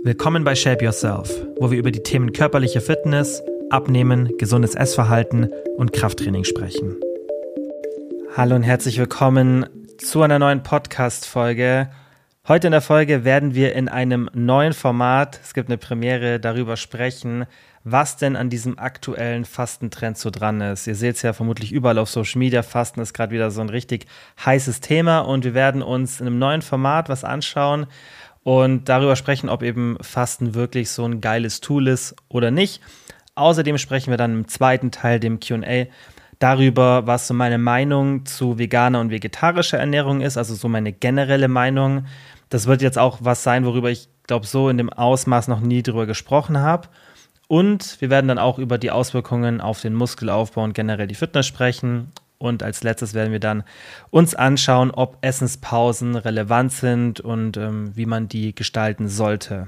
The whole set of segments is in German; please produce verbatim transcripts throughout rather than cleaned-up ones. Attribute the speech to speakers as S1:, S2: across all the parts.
S1: Willkommen bei Shape Yourself, wo wir über die Themen körperliche Fitness, Abnehmen, gesundes Essverhalten und Krafttraining sprechen. Hallo und herzlich willkommen zu einer neuen Podcast-Folge. Heute in der Folge werden wir in einem neuen Format, es gibt eine Premiere, darüber sprechen, was denn an diesem aktuellen Fastentrend so dran ist. Ihr seht es ja vermutlich überall auf Social Media, Fasten ist gerade wieder so ein richtig heißes Thema und wir werden uns in einem neuen Format was anschauen und darüber sprechen, ob eben Fasten wirklich so ein geiles Tool ist oder nicht. Außerdem sprechen wir dann im zweiten Teil, dem Q und A, darüber, was so meine Meinung zu veganer und vegetarischer Ernährung ist, also so meine generelle Meinung. Das wird jetzt auch was sein, worüber ich, glaube so in dem Ausmaß noch nie drüber gesprochen habe. Und wir werden dann auch über die Auswirkungen auf den Muskelaufbau und generell die Fitness sprechen. Und als letztes werden wir dann uns anschauen, ob Essenspausen relevant sind und ähm, wie man die gestalten sollte.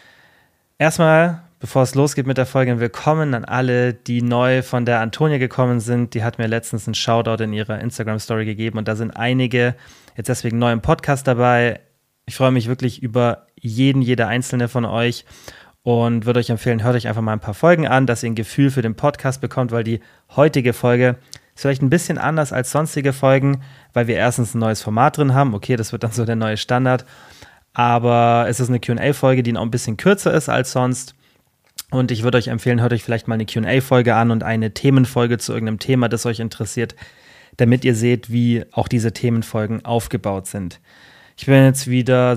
S1: Erstmal, bevor es losgeht mit der Folge, ein Willkommen an alle, die neu von der Antonia gekommen sind. Die hat mir letztens einen Shoutout in ihrer Instagram-Story gegeben und da sind einige jetzt deswegen neu im Podcast dabei. Ich freue mich wirklich über jeden, jede einzelne von euch und würde euch empfehlen, hört euch einfach mal ein paar Folgen an, dass ihr ein Gefühl für den Podcast bekommt, weil die heutige Folge ist vielleicht ein bisschen anders als sonstige Folgen, weil wir erstens ein neues Format drin haben. Okay, das wird dann so der neue Standard. Aber es ist eine Q und A-Folge, die noch ein bisschen kürzer ist als sonst. Und ich würde euch empfehlen, hört euch vielleicht mal eine Q und A-Folge an und eine Themenfolge zu irgendeinem Thema, das euch interessiert, damit ihr seht, wie auch diese Themenfolgen aufgebaut sind. Ich bin jetzt wieder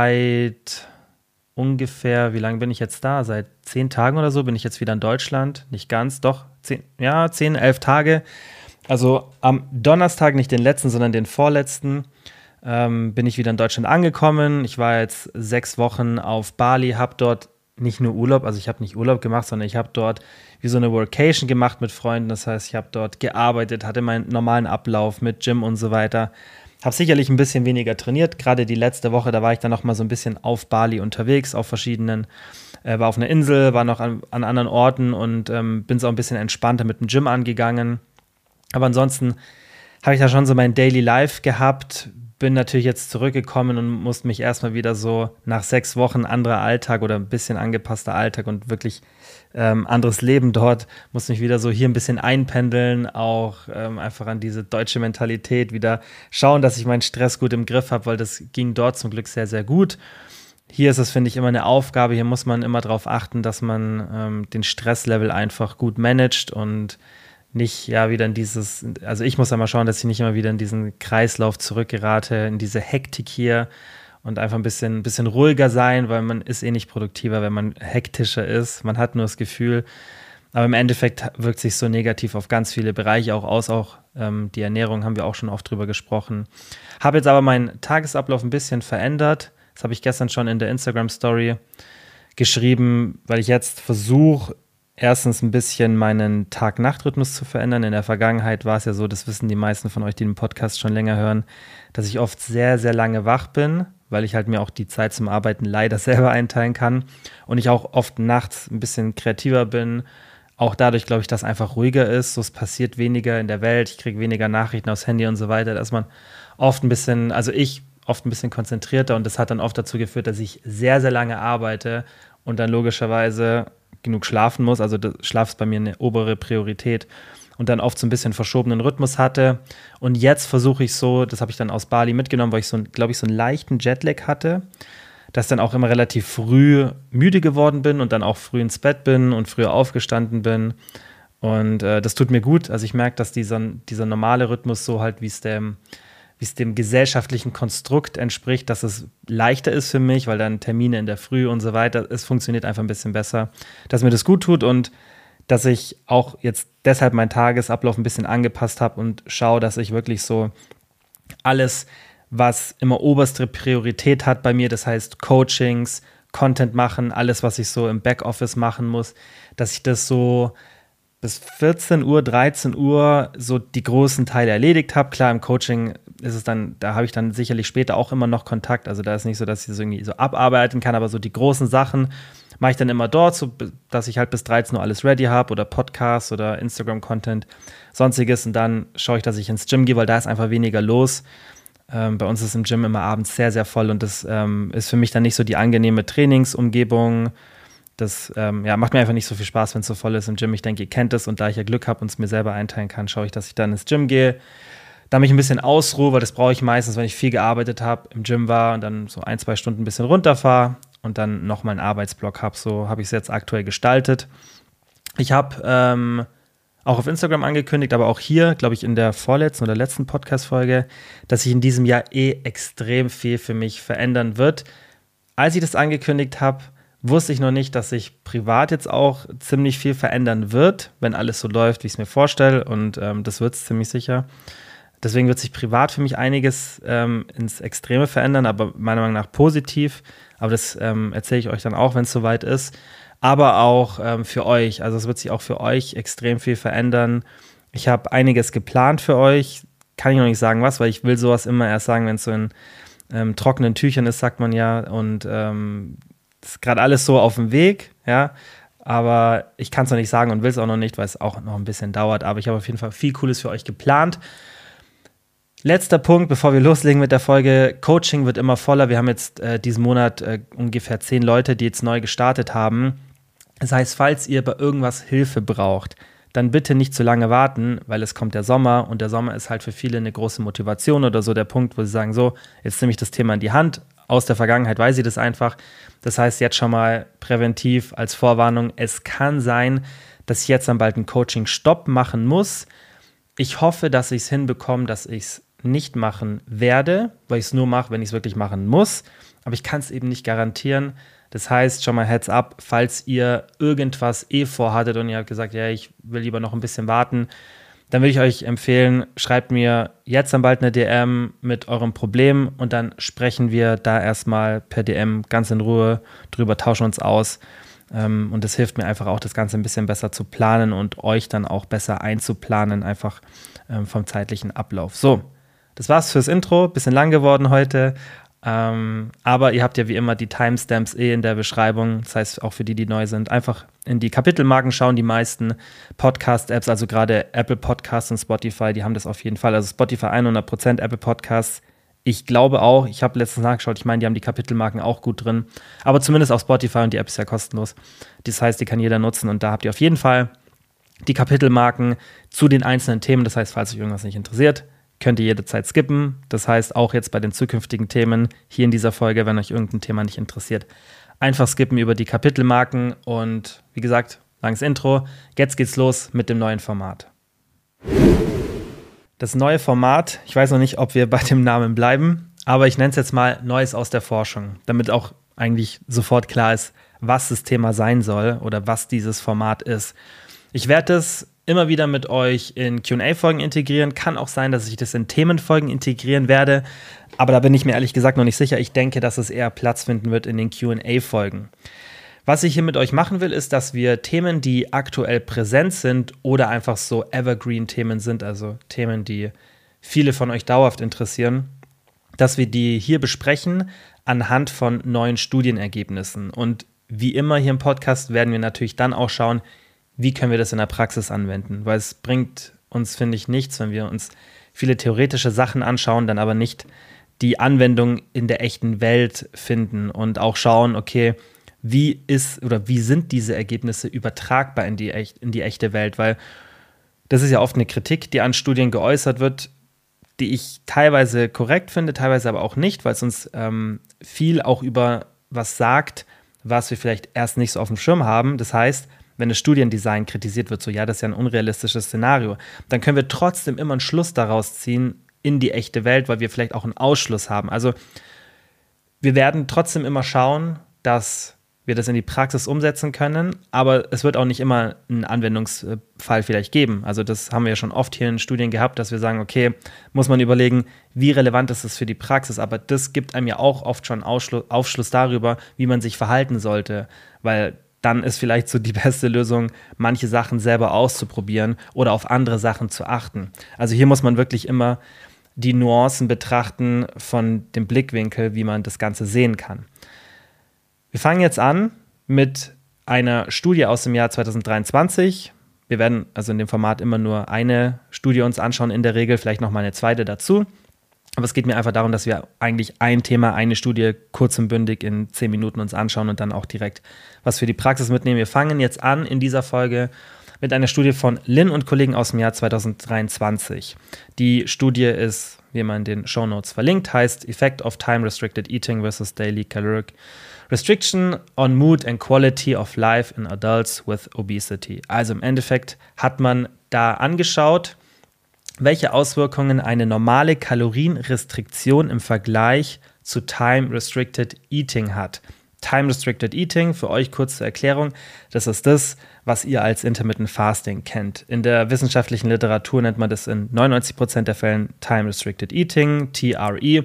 S1: seit ungefähr, wie lange bin ich jetzt da? Seit zehn Tagen oder so bin ich jetzt wieder in Deutschland. Nicht ganz, doch, zehn, ja, zehn, elf Tage. Also am Donnerstag, nicht den letzten, sondern den vorletzten, ähm, bin ich wieder in Deutschland angekommen. Ich war jetzt sechs Wochen auf Bali, habe dort nicht nur Urlaub, also ich habe nicht Urlaub gemacht, sondern ich habe dort wie so eine Workation gemacht mit Freunden. Das heißt, ich habe dort gearbeitet, hatte meinen normalen Ablauf mit Gym und so weiter. Habe sicherlich ein bisschen weniger trainiert. Gerade die letzte Woche, da war ich dann noch mal so ein bisschen auf Bali unterwegs, auf verschiedenen, äh, war auf einer Insel, war noch an, an anderen Orten und ähm, bin so ein bisschen entspannter mit dem Gym angegangen. Aber ansonsten habe ich da schon so mein Daily Life gehabt, bin natürlich jetzt zurückgekommen und musste mich erstmal wieder so nach sechs Wochen anderer Alltag oder ein bisschen angepasster Alltag und wirklich ähm, anderes Leben dort, musste mich wieder so hier ein bisschen einpendeln, auch ähm, einfach an diese deutsche Mentalität wieder schauen, dass ich meinen Stress gut im Griff habe, weil das ging dort zum Glück sehr, sehr gut. Hier ist es, finde ich, immer eine Aufgabe, hier muss man immer darauf achten, dass man ähm, den Stresslevel einfach gut managt und nicht ja wieder in dieses, also ich muss einmal schauen, dass ich nicht immer wieder in diesen Kreislauf zurückgerate, in diese Hektik hier und einfach ein bisschen, ein bisschen ruhiger sein, weil man ist eh nicht produktiver, wenn man hektischer ist. Man hat nur das Gefühl, aber im Endeffekt wirkt sich so negativ auf ganz viele Bereiche auch aus, auch ähm, die Ernährung haben wir auch schon oft drüber gesprochen. Habe jetzt aber meinen Tagesablauf ein bisschen verändert. Das habe ich gestern schon in der Instagram-Story geschrieben, weil ich jetzt versuche, erstens ein bisschen meinen Tag-Nacht-Rhythmus zu verändern. In der Vergangenheit war es ja so, das wissen die meisten von euch, die den Podcast schon länger hören, dass ich oft sehr, sehr lange wach bin, weil ich halt mir auch die Zeit zum Arbeiten leider selber einteilen kann und ich auch oft nachts ein bisschen kreativer bin. Auch dadurch glaube ich, dass einfach ruhiger ist, so es passiert weniger in der Welt, ich kriege weniger Nachrichten aufs Handy und so weiter, dass man oft ein bisschen, also ich oft ein bisschen konzentrierter und das hat dann oft dazu geführt, dass ich sehr, sehr lange arbeite und dann logischerweise genug schlafen muss, also Schlaf ist bei mir eine obere Priorität und dann oft so ein bisschen verschobenen Rhythmus hatte und jetzt versuche ich so, das habe ich dann aus Bali mitgenommen, weil ich so, glaube ich, so einen leichten Jetlag hatte, dass dann auch immer relativ früh müde geworden bin und dann auch früh ins Bett bin und früher aufgestanden bin und äh, das tut mir gut, also ich merke, dass dieser, dieser normale Rhythmus so halt, wie es dem wie es dem gesellschaftlichen Konstrukt entspricht, dass es leichter ist für mich, weil dann Termine in der Früh und so weiter, es funktioniert einfach ein bisschen besser, dass mir das gut tut und dass ich auch jetzt deshalb meinen Tagesablauf ein bisschen angepasst habe und schaue, dass ich wirklich so alles, was immer oberste Priorität hat bei mir, das heißt Coachings, Content machen, alles, was ich so im Backoffice machen muss, dass ich das so bis vierzehn Uhr, dreizehn Uhr so die großen Teile erledigt habe. Klar, im Coaching ist es dann, da habe ich dann sicherlich später auch immer noch Kontakt. Also da ist nicht so, dass ich das irgendwie so abarbeiten kann, aber so die großen Sachen mache ich dann immer dort, so, dass ich halt bis dreizehn Uhr alles ready habe oder Podcasts oder Instagram-Content, sonstiges und dann schaue ich, dass ich ins Gym gehe, weil da ist einfach weniger los. Ähm, bei uns ist im Gym immer abends sehr, sehr voll und das ähm, ist für mich dann nicht so die angenehme Trainingsumgebung. Das ähm, ja, macht mir einfach nicht so viel Spaß, wenn es so voll ist im Gym. Ich denke, ihr kennt es und da ich ja Glück habe und es mir selber einteilen kann, schaue ich, dass ich dann ins Gym gehe, da mich ein bisschen ausruhe, weil das brauche ich meistens, wenn ich viel gearbeitet habe, im Gym war und dann so ein, zwei Stunden ein bisschen runterfahre und dann nochmal einen Arbeitsblock habe. So habe ich es jetzt aktuell gestaltet. Ich habe ähm, auch auf Instagram angekündigt, aber auch hier, glaube ich, in der vorletzten oder letzten Podcast-Folge, dass sich in diesem Jahr eh extrem viel für mich verändern wird. Als ich das angekündigt habe, wusste ich noch nicht, dass sich privat jetzt auch ziemlich viel verändern wird, wenn alles so läuft, wie ich es mir vorstelle. Und ähm, das wird es ziemlich sicher. Deswegen wird sich privat für mich einiges ähm, ins Extreme verändern, aber meiner Meinung nach positiv. Aber das ähm, erzähle ich euch dann auch, wenn es soweit ist. Aber auch ähm, für euch. Also es wird sich auch für euch extrem viel verändern. Ich habe einiges geplant für euch. Kann ich noch nicht sagen, was, weil ich will sowas immer erst sagen, wenn es so in ähm, trockenen Tüchern ist, sagt man ja. Und ähm, ist gerade alles so auf dem Weg, ja. Aber ich kann es noch nicht sagen und will es auch noch nicht, weil es auch noch ein bisschen dauert. Aber ich habe auf jeden Fall viel Cooles für euch geplant. Letzter Punkt, bevor wir loslegen mit der Folge. Coaching wird immer voller. Wir haben jetzt äh, diesen Monat äh, ungefähr zehn Leute, die jetzt neu gestartet haben. Das heißt, falls ihr bei irgendwas Hilfe braucht, dann bitte nicht zu lange warten, weil es kommt der Sommer und der Sommer ist halt für viele eine große Motivation oder so der Punkt, wo sie sagen, so, jetzt nehme ich das Thema in die Hand. Aus der Vergangenheit weiß ich das einfach. Das heißt, jetzt schon mal präventiv als Vorwarnung, es kann sein, dass ich jetzt dann bald einen Coaching-Stopp machen muss. Ich hoffe, dass ich es hinbekomme, dass ich es nicht machen werde, weil ich es nur mache, wenn ich es wirklich machen muss. Aber ich kann es eben nicht garantieren. Das heißt, schon mal Heads up, falls ihr irgendwas eh vorhattet und ihr habt gesagt, ja, ich will lieber noch ein bisschen warten, dann würde ich euch empfehlen, schreibt mir jetzt dann bald eine D M mit eurem Problem und dann sprechen wir da erstmal per D M ganz in Ruhe drüber, tauschen uns aus. Und das hilft mir einfach auch, das Ganze ein bisschen besser zu planen und euch dann auch besser einzuplanen, einfach vom zeitlichen Ablauf. So, das war's fürs Intro. Bisschen lang geworden heute. Ähm, aber ihr habt ja wie immer die Timestamps eh in der Beschreibung. Das heißt, auch für die, die neu sind, einfach in die Kapitelmarken schauen. Die meisten Podcast-Apps, also gerade Apple Podcasts und Spotify, die haben das auf jeden Fall. Also Spotify hundert Prozent, Apple Podcasts. Ich glaube auch, ich habe letztens nachgeschaut, ich meine, die haben die Kapitelmarken auch gut drin. Aber zumindest auf Spotify und die App ist ja kostenlos. Das heißt, die kann jeder nutzen und da habt ihr auf jeden Fall die Kapitelmarken zu den einzelnen Themen. Das heißt, falls euch irgendwas nicht interessiert, könnt ihr jederzeit skippen. Das heißt, auch jetzt bei den zukünftigen Themen hier in dieser Folge, wenn euch irgendein Thema nicht interessiert, einfach skippen über die Kapitelmarken. Und wie gesagt, langes Intro. Jetzt geht's los mit dem neuen Format. Das neue Format, ich weiß noch nicht, ob wir bei dem Namen bleiben, aber ich nenne es jetzt mal Neues aus der Forschung, damit auch eigentlich sofort klar ist, was das Thema sein soll oder was dieses Format ist. Ich werde es immer wieder mit euch in Q und A-Folgen integrieren. Kann auch sein, dass ich das in Themenfolgen integrieren werde, aber da bin ich mir ehrlich gesagt noch nicht sicher. Ich denke, dass es eher Platz finden wird in den Q und A-Folgen. Was ich hier mit euch machen will, ist, dass wir Themen, die aktuell präsent sind oder einfach so Evergreen-Themen sind, also Themen, die viele von euch dauerhaft interessieren, dass wir die hier besprechen anhand von neuen Studienergebnissen. Und wie immer hier im Podcast werden wir natürlich dann auch schauen, wie können wir das in der Praxis anwenden? Weil es bringt uns, finde ich, nichts, wenn wir uns viele theoretische Sachen anschauen, dann aber nicht die Anwendung in der echten Welt finden und auch schauen, okay, wie ist oder wie sind diese Ergebnisse übertragbar in die, echt, in die echte Welt? Weil das ist ja oft eine Kritik, die an Studien geäußert wird, die ich teilweise korrekt finde, teilweise aber auch nicht, weil es uns ähm, viel auch über was sagt, was wir vielleicht erst nicht so auf dem Schirm haben. Das heißt, wenn das Studiendesign kritisiert wird, so ja, das ist ja ein unrealistisches Szenario, dann können wir trotzdem immer einen Schluss daraus ziehen in die echte Welt, weil wir vielleicht auch einen Ausschluss haben. Also wir werden trotzdem immer schauen, dass wir das in die Praxis umsetzen können, aber es wird auch nicht immer einen Anwendungsfall vielleicht geben. Also das haben wir ja schon oft hier in Studien gehabt, dass wir sagen, okay, muss man überlegen, wie relevant ist es für die Praxis, aber das gibt einem ja auch oft schon Aufschluss, Aufschluss darüber, wie man sich verhalten sollte, weil dann ist vielleicht so die beste Lösung, manche Sachen selber auszuprobieren oder auf andere Sachen zu achten. Also hier muss man wirklich immer die Nuancen betrachten von dem Blickwinkel, wie man das Ganze sehen kann. Wir fangen jetzt an mit einer Studie aus dem Jahr zwanzig dreiundzwanzig. Wir werden also in dem Format immer nur eine Studie uns anschauen, in der Regel vielleicht nochmal eine zweite dazu. Aber es geht mir einfach darum, dass wir eigentlich ein Thema, eine Studie kurz und bündig in zehn Minuten uns anschauen und dann auch direkt was für die Praxis mitnehmen. Wir fangen jetzt an in dieser Folge mit einer Studie von Lin und Kollegen aus dem Jahr zweitausenddreiundzwanzig. Die Studie ist, wie man in den Shownotes verlinkt, heißt Effect of Time-Restricted Eating versus Daily Caloric Restriction on Mood and Quality of Life in Adults with Obesity. Also im Endeffekt hat man da angeschaut, welche Auswirkungen eine normale Kalorienrestriktion im Vergleich zu Time-Restricted Eating hat. Time-Restricted Eating, für euch kurz zur Erklärung, das ist das, was ihr als Intermittent Fasting kennt. In der wissenschaftlichen Literatur nennt man das in neunundneunzig Prozent der Fällen Time-Restricted Eating, T R E.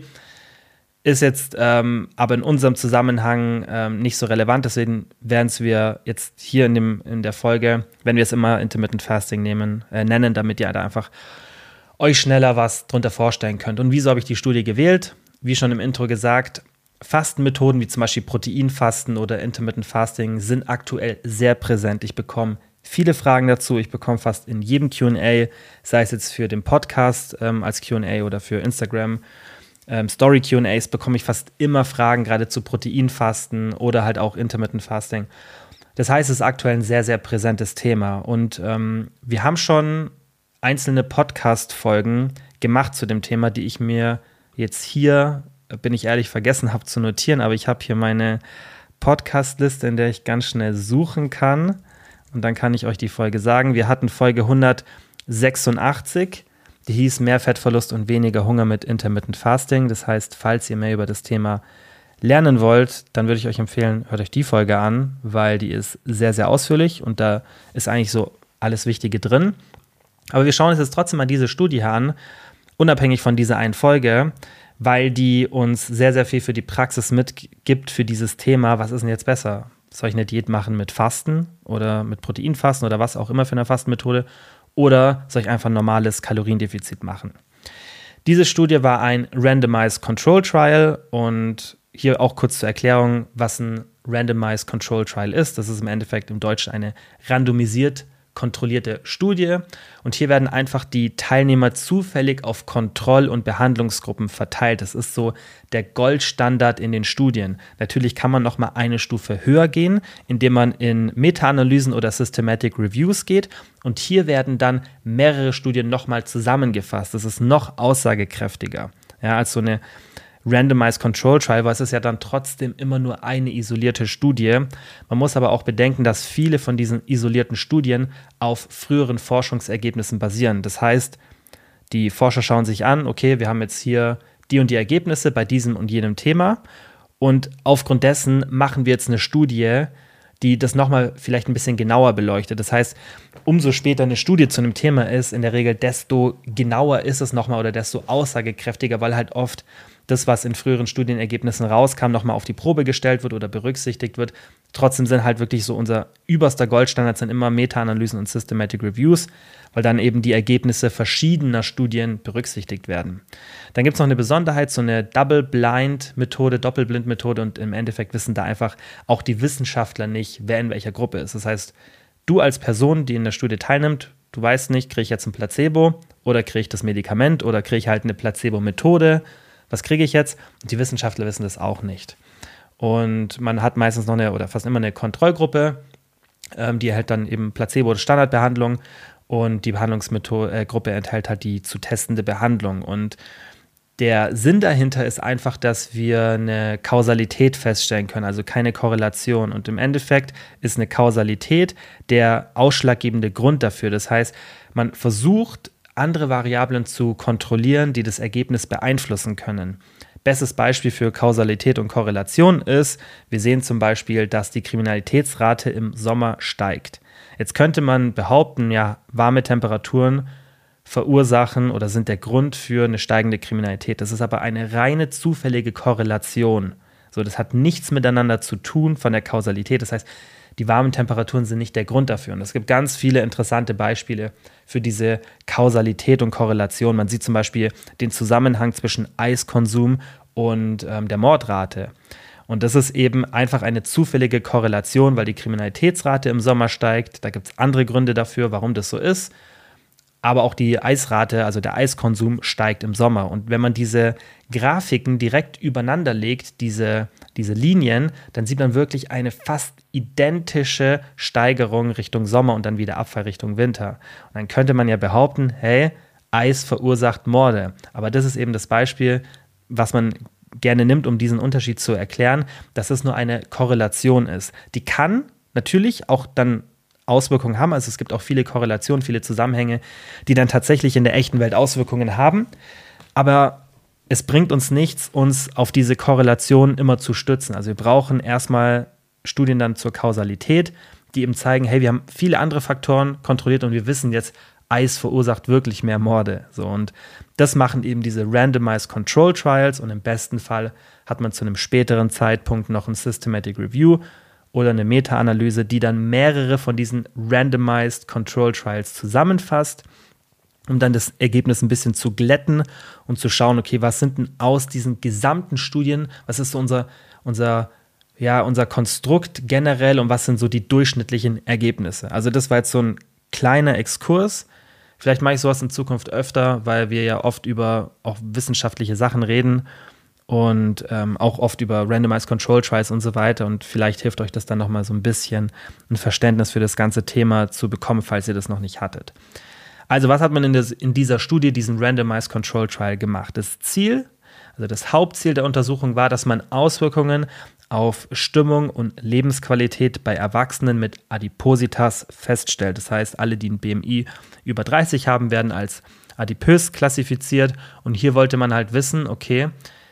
S1: Ist jetzt ähm, aber in unserem Zusammenhang ähm, nicht so relevant, deswegen werden es wir jetzt hier in, dem, in der Folge, wenn wir es immer Intermittent Fasting nehmen, äh, nennen, damit ihr da einfach euch schneller was drunter vorstellen könnt. Und wieso habe ich die Studie gewählt? Wie schon im Intro gesagt, Fastenmethoden wie zum Beispiel Proteinfasten oder Intermittent Fasting sind aktuell sehr präsent. Ich bekomme viele Fragen dazu. Ich bekomme fast in jedem Q und A, sei es jetzt für den Podcast ähm, als Q und A oder für Instagram ähm, Story Q und As, bekomme ich fast immer Fragen, gerade zu Proteinfasten oder halt auch Intermittent Fasting. Das heißt, es ist aktuell ein sehr, sehr präsentes Thema. Und ähm, wir haben schon einzelne Podcast-Folgen gemacht zu dem Thema, die ich mir jetzt hier, bin ich ehrlich, vergessen habe zu notieren, aber ich habe hier meine Podcast-Liste, in der ich ganz schnell suchen kann und dann kann ich euch die Folge sagen. Wir hatten Folge hundertsechsundachtzig, die hieß Mehr Fettverlust und weniger Hunger mit Intermittent Fasting. Das heißt, falls ihr mehr über das Thema lernen wollt, dann würde ich euch empfehlen, hört euch die Folge an, weil die ist sehr, sehr ausführlich und da ist eigentlich so alles Wichtige drin. Aber wir schauen uns jetzt trotzdem mal diese Studie an, unabhängig von dieser einen Folge, weil die uns sehr, sehr viel für die Praxis mitgibt für dieses Thema. Was ist denn jetzt besser? Soll ich eine Diät machen mit Fasten oder mit Proteinfasten oder was auch immer für eine Fastenmethode? Oder soll ich einfach ein normales Kaloriendefizit machen? Diese Studie war ein Randomized Control Trial und hier auch kurz zur Erklärung, was ein Randomized Control Trial ist. Das ist im Endeffekt im Deutschen eine randomisiert kontrollierte Studie und hier werden einfach die Teilnehmer zufällig auf Kontroll- und Behandlungsgruppen verteilt. Das ist so der Goldstandard in den Studien. Natürlich kann man noch mal eine Stufe höher gehen, indem man in Meta-Analysen oder Systematic Reviews geht und hier werden dann mehrere Studien noch mal zusammengefasst. Das ist noch aussagekräftiger, ja, als so eine Randomized Control Trial, weil es ist ja dann trotzdem immer nur eine isolierte Studie. Man muss aber auch bedenken, dass viele von diesen isolierten Studien auf früheren Forschungsergebnissen basieren. Das heißt, die Forscher schauen sich an, okay, wir haben jetzt hier die und die Ergebnisse bei diesem und jenem Thema und aufgrund dessen machen wir jetzt eine Studie, die das nochmal vielleicht ein bisschen genauer beleuchtet. Das heißt, umso später eine Studie zu einem Thema ist, in der Regel desto genauer ist es nochmal oder desto aussagekräftiger, weil halt oft das, was in früheren Studienergebnissen rauskam, nochmal auf die Probe gestellt wird oder berücksichtigt wird. Trotzdem sind halt wirklich so unser überster Goldstandard sind immer Meta-Analysen und Systematic Reviews, weil dann eben die Ergebnisse verschiedener Studien berücksichtigt werden. Dann gibt es noch eine Besonderheit, so eine Double-Blind-Methode, Doppelblind-Methode und im Endeffekt wissen da einfach auch die Wissenschaftler nicht, wer in welcher Gruppe ist. Das heißt, du als Person, die in der Studie teilnimmt, du weißt nicht, kriege ich jetzt ein Placebo oder kriege ich das Medikament oder kriege ich halt eine Placebo-Methode. Was kriege ich jetzt? Und die Wissenschaftler wissen das auch nicht. Und man hat meistens noch eine oder fast immer eine Kontrollgruppe, ähm, die erhält dann eben Placebo- oder Standardbehandlung und die Behandlungsgruppe äh, enthält halt die zu testende Behandlung. Und der Sinn dahinter ist einfach, dass wir eine Kausalität feststellen können, also keine Korrelation. Und im Endeffekt ist eine Kausalität der ausschlaggebende Grund dafür. Das heißt, man versucht, andere Variablen zu kontrollieren, die das Ergebnis beeinflussen können. Bestes Beispiel für Kausalität und Korrelation ist, wir sehen zum Beispiel, dass die Kriminalitätsrate im Sommer steigt. Jetzt könnte man behaupten, ja, warme Temperaturen verursachen oder sind der Grund für eine steigende Kriminalität. Das ist aber eine reine zufällige Korrelation. So, das hat nichts miteinander zu tun von der Kausalität. Das heißt, die warmen Temperaturen sind nicht der Grund dafür. Und es gibt ganz viele interessante Beispiele für diese Kausalität und Korrelation. Man sieht zum Beispiel den Zusammenhang zwischen Eiskonsum und ähm, der Mordrate. Und das ist eben einfach eine zufällige Korrelation, weil die Kriminalitätsrate im Sommer steigt. Da gibt es andere Gründe dafür, warum das so ist. aber auch die Eisrate, also der Eiskonsum steigt im Sommer. Und wenn man diese Grafiken direkt übereinander legt, diese, diese Linien, dann sieht man wirklich eine fast identische Steigerung Richtung Sommer und dann wieder Abfall Richtung Winter. Und dann könnte man ja behaupten, hey, Eis verursacht Morde. Aber das ist eben das Beispiel, was man gerne nimmt, um diesen Unterschied zu erklären, dass es nur eine Korrelation ist. Die kann natürlich auch dann Auswirkungen haben. Also es gibt auch viele Korrelationen, viele Zusammenhänge, die dann tatsächlich in der echten Welt Auswirkungen haben. Aber es bringt uns nichts, uns auf diese Korrelation immer zu stützen. Also wir brauchen erstmal Studien dann zur Kausalität, die eben zeigen, hey, wir haben viele andere Faktoren kontrolliert und wir wissen jetzt, Eis verursacht wirklich mehr Morde. So, und das machen eben diese Randomized Control Trials und im besten Fall hat man zu einem späteren Zeitpunkt noch ein Systematic Review oder eine Meta-Analyse, die dann mehrere von diesen Randomized Control Trials zusammenfasst, um dann das Ergebnis ein bisschen zu glätten und zu schauen, okay, was sind denn aus diesen gesamten Studien, was ist so unser, unser, ja, unser Konstrukt generell und was sind so die durchschnittlichen Ergebnisse. Also das war jetzt so ein kleiner Exkurs. Vielleicht mache ich sowas in Zukunft öfter, weil wir ja oft über auch wissenschaftliche Sachen reden und ähm, auch oft über Randomized Control Trials und so weiter. Und vielleicht hilft euch das dann nochmal so ein bisschen ein Verständnis für das ganze Thema zu bekommen, falls ihr das noch nicht hattet. Also was hat man in, des, in dieser Studie, diesen Randomized Control Trial gemacht? Das Ziel, also das Hauptziel der Untersuchung war, dass man Auswirkungen auf Stimmung und Lebensqualität bei Erwachsenen mit Adipositas feststellt. Das heißt, alle, die ein B M I über dreißig haben, werden als adipös klassifiziert. Und hier wollte man halt wissen, okay,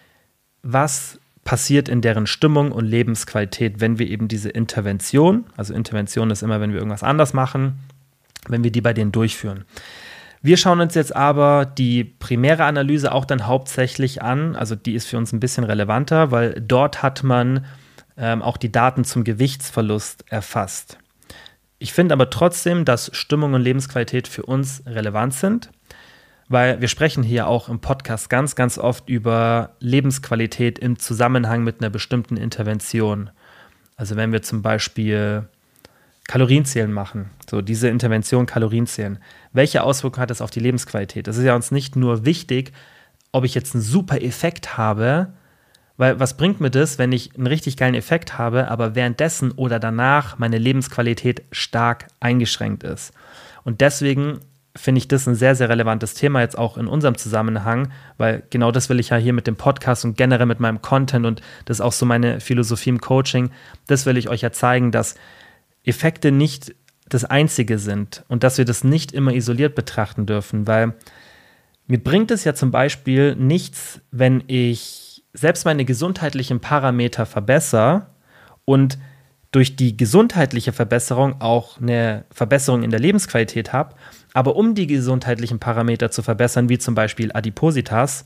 S1: was passiert in deren Stimmung und Lebensqualität, wenn wir eben diese Intervention, also Intervention ist immer, wenn wir irgendwas anders machen, wenn wir die bei denen durchführen. Wir schauen uns jetzt aber die primäre Analyse auch dann hauptsächlich an, also die ist für uns ein bisschen relevanter, weil dort hat man ähm, auch die Daten zum Gewichtsverlust erfasst. Ich finde aber trotzdem, dass Stimmung und Lebensqualität für uns relevant sind, weil wir sprechen hier auch im Podcast ganz, ganz oft über Lebensqualität im Zusammenhang mit einer bestimmten Intervention. Also wenn wir zum Beispiel Kalorienzählen machen, so diese Intervention Kalorienzählen. Welche Auswirkungen hat das auf die Lebensqualität? Das ist ja uns nicht nur wichtig, ob ich jetzt einen super Effekt habe, weil was bringt mir das, wenn ich einen richtig geilen Effekt habe, aber währenddessen oder danach meine Lebensqualität stark eingeschränkt ist. Und deswegen finde ich das ein sehr, sehr relevantes Thema jetzt auch in unserem Zusammenhang, weil genau das will ich ja hier mit dem Podcast und generell mit meinem Content und das ist auch so meine Philosophie im Coaching, das will ich euch ja zeigen, dass Effekte nicht das Einzige sind und dass wir das nicht immer isoliert betrachten dürfen, weil mir bringt es ja zum Beispiel nichts, wenn ich selbst meine gesundheitlichen Parameter verbessere und durch die gesundheitliche Verbesserung auch eine Verbesserung in der Lebensqualität habe, aber um die gesundheitlichen Parameter zu verbessern, wie zum Beispiel Adipositas,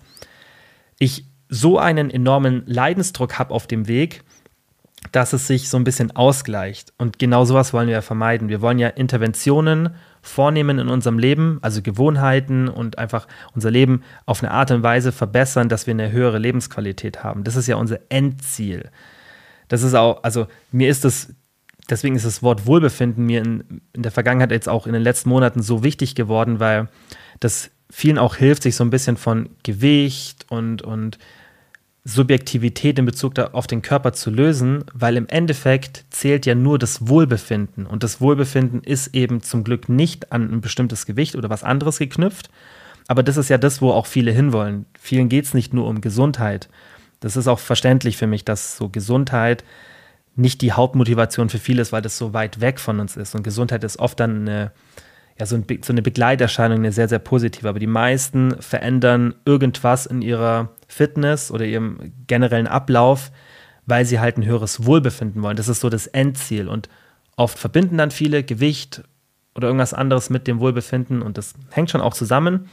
S1: ich so einen enormen Leidensdruck habe auf dem Weg, dass es sich so ein bisschen ausgleicht. Und genau sowas wollen wir ja vermeiden. Wir wollen ja Interventionen vornehmen in unserem Leben, also Gewohnheiten und einfach unser Leben auf eine Art und Weise verbessern, dass wir eine höhere Lebensqualität haben. Das ist ja unser Endziel. Das ist auch, also mir ist das, deswegen ist das Wort Wohlbefinden mir in, in der Vergangenheit jetzt auch in den letzten Monaten so wichtig geworden, weil das vielen auch hilft, sich so ein bisschen von Gewicht und, und Subjektivität in Bezug auf den Körper zu lösen, weil im Endeffekt zählt ja nur das Wohlbefinden und das Wohlbefinden ist eben zum Glück nicht an ein bestimmtes Gewicht oder was anderes geknüpft, aber das ist ja das, wo auch viele hinwollen. Vielen geht es nicht nur um Gesundheit. Das ist auch verständlich für mich, dass so Gesundheit nicht die Hauptmotivation für viele ist, weil das so weit weg von uns ist und Gesundheit ist oft dann eine ja, so, ein, so eine Begleiterscheinung, eine sehr, sehr positive. Aber die meisten verändern irgendwas in ihrer Fitness oder ihrem generellen Ablauf, weil sie halt ein höheres Wohlbefinden wollen. Das ist so das Endziel. Und oft verbinden dann viele Gewicht oder irgendwas anderes mit dem Wohlbefinden und das hängt schon auch zusammen.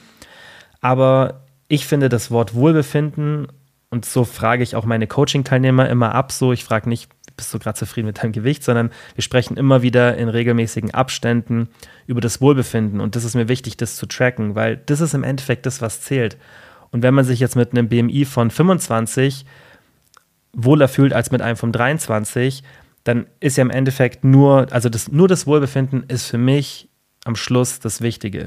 S1: Aber ich finde das Wort Wohlbefinden, und so frage ich auch meine Coaching-Teilnehmer immer ab, so ich frage nicht, bist du gerade zufrieden mit deinem Gewicht, sondern wir sprechen immer wieder in regelmäßigen Abständen über das Wohlbefinden und das ist mir wichtig, das zu tracken, weil das ist im Endeffekt das, was zählt. Und wenn man sich jetzt mit einem B M I von fünfundzwanzig wohler fühlt als mit einem von dreiundzwanzig, dann ist ja im Endeffekt nur, also das, nur das Wohlbefinden ist für mich am Schluss das Wichtige.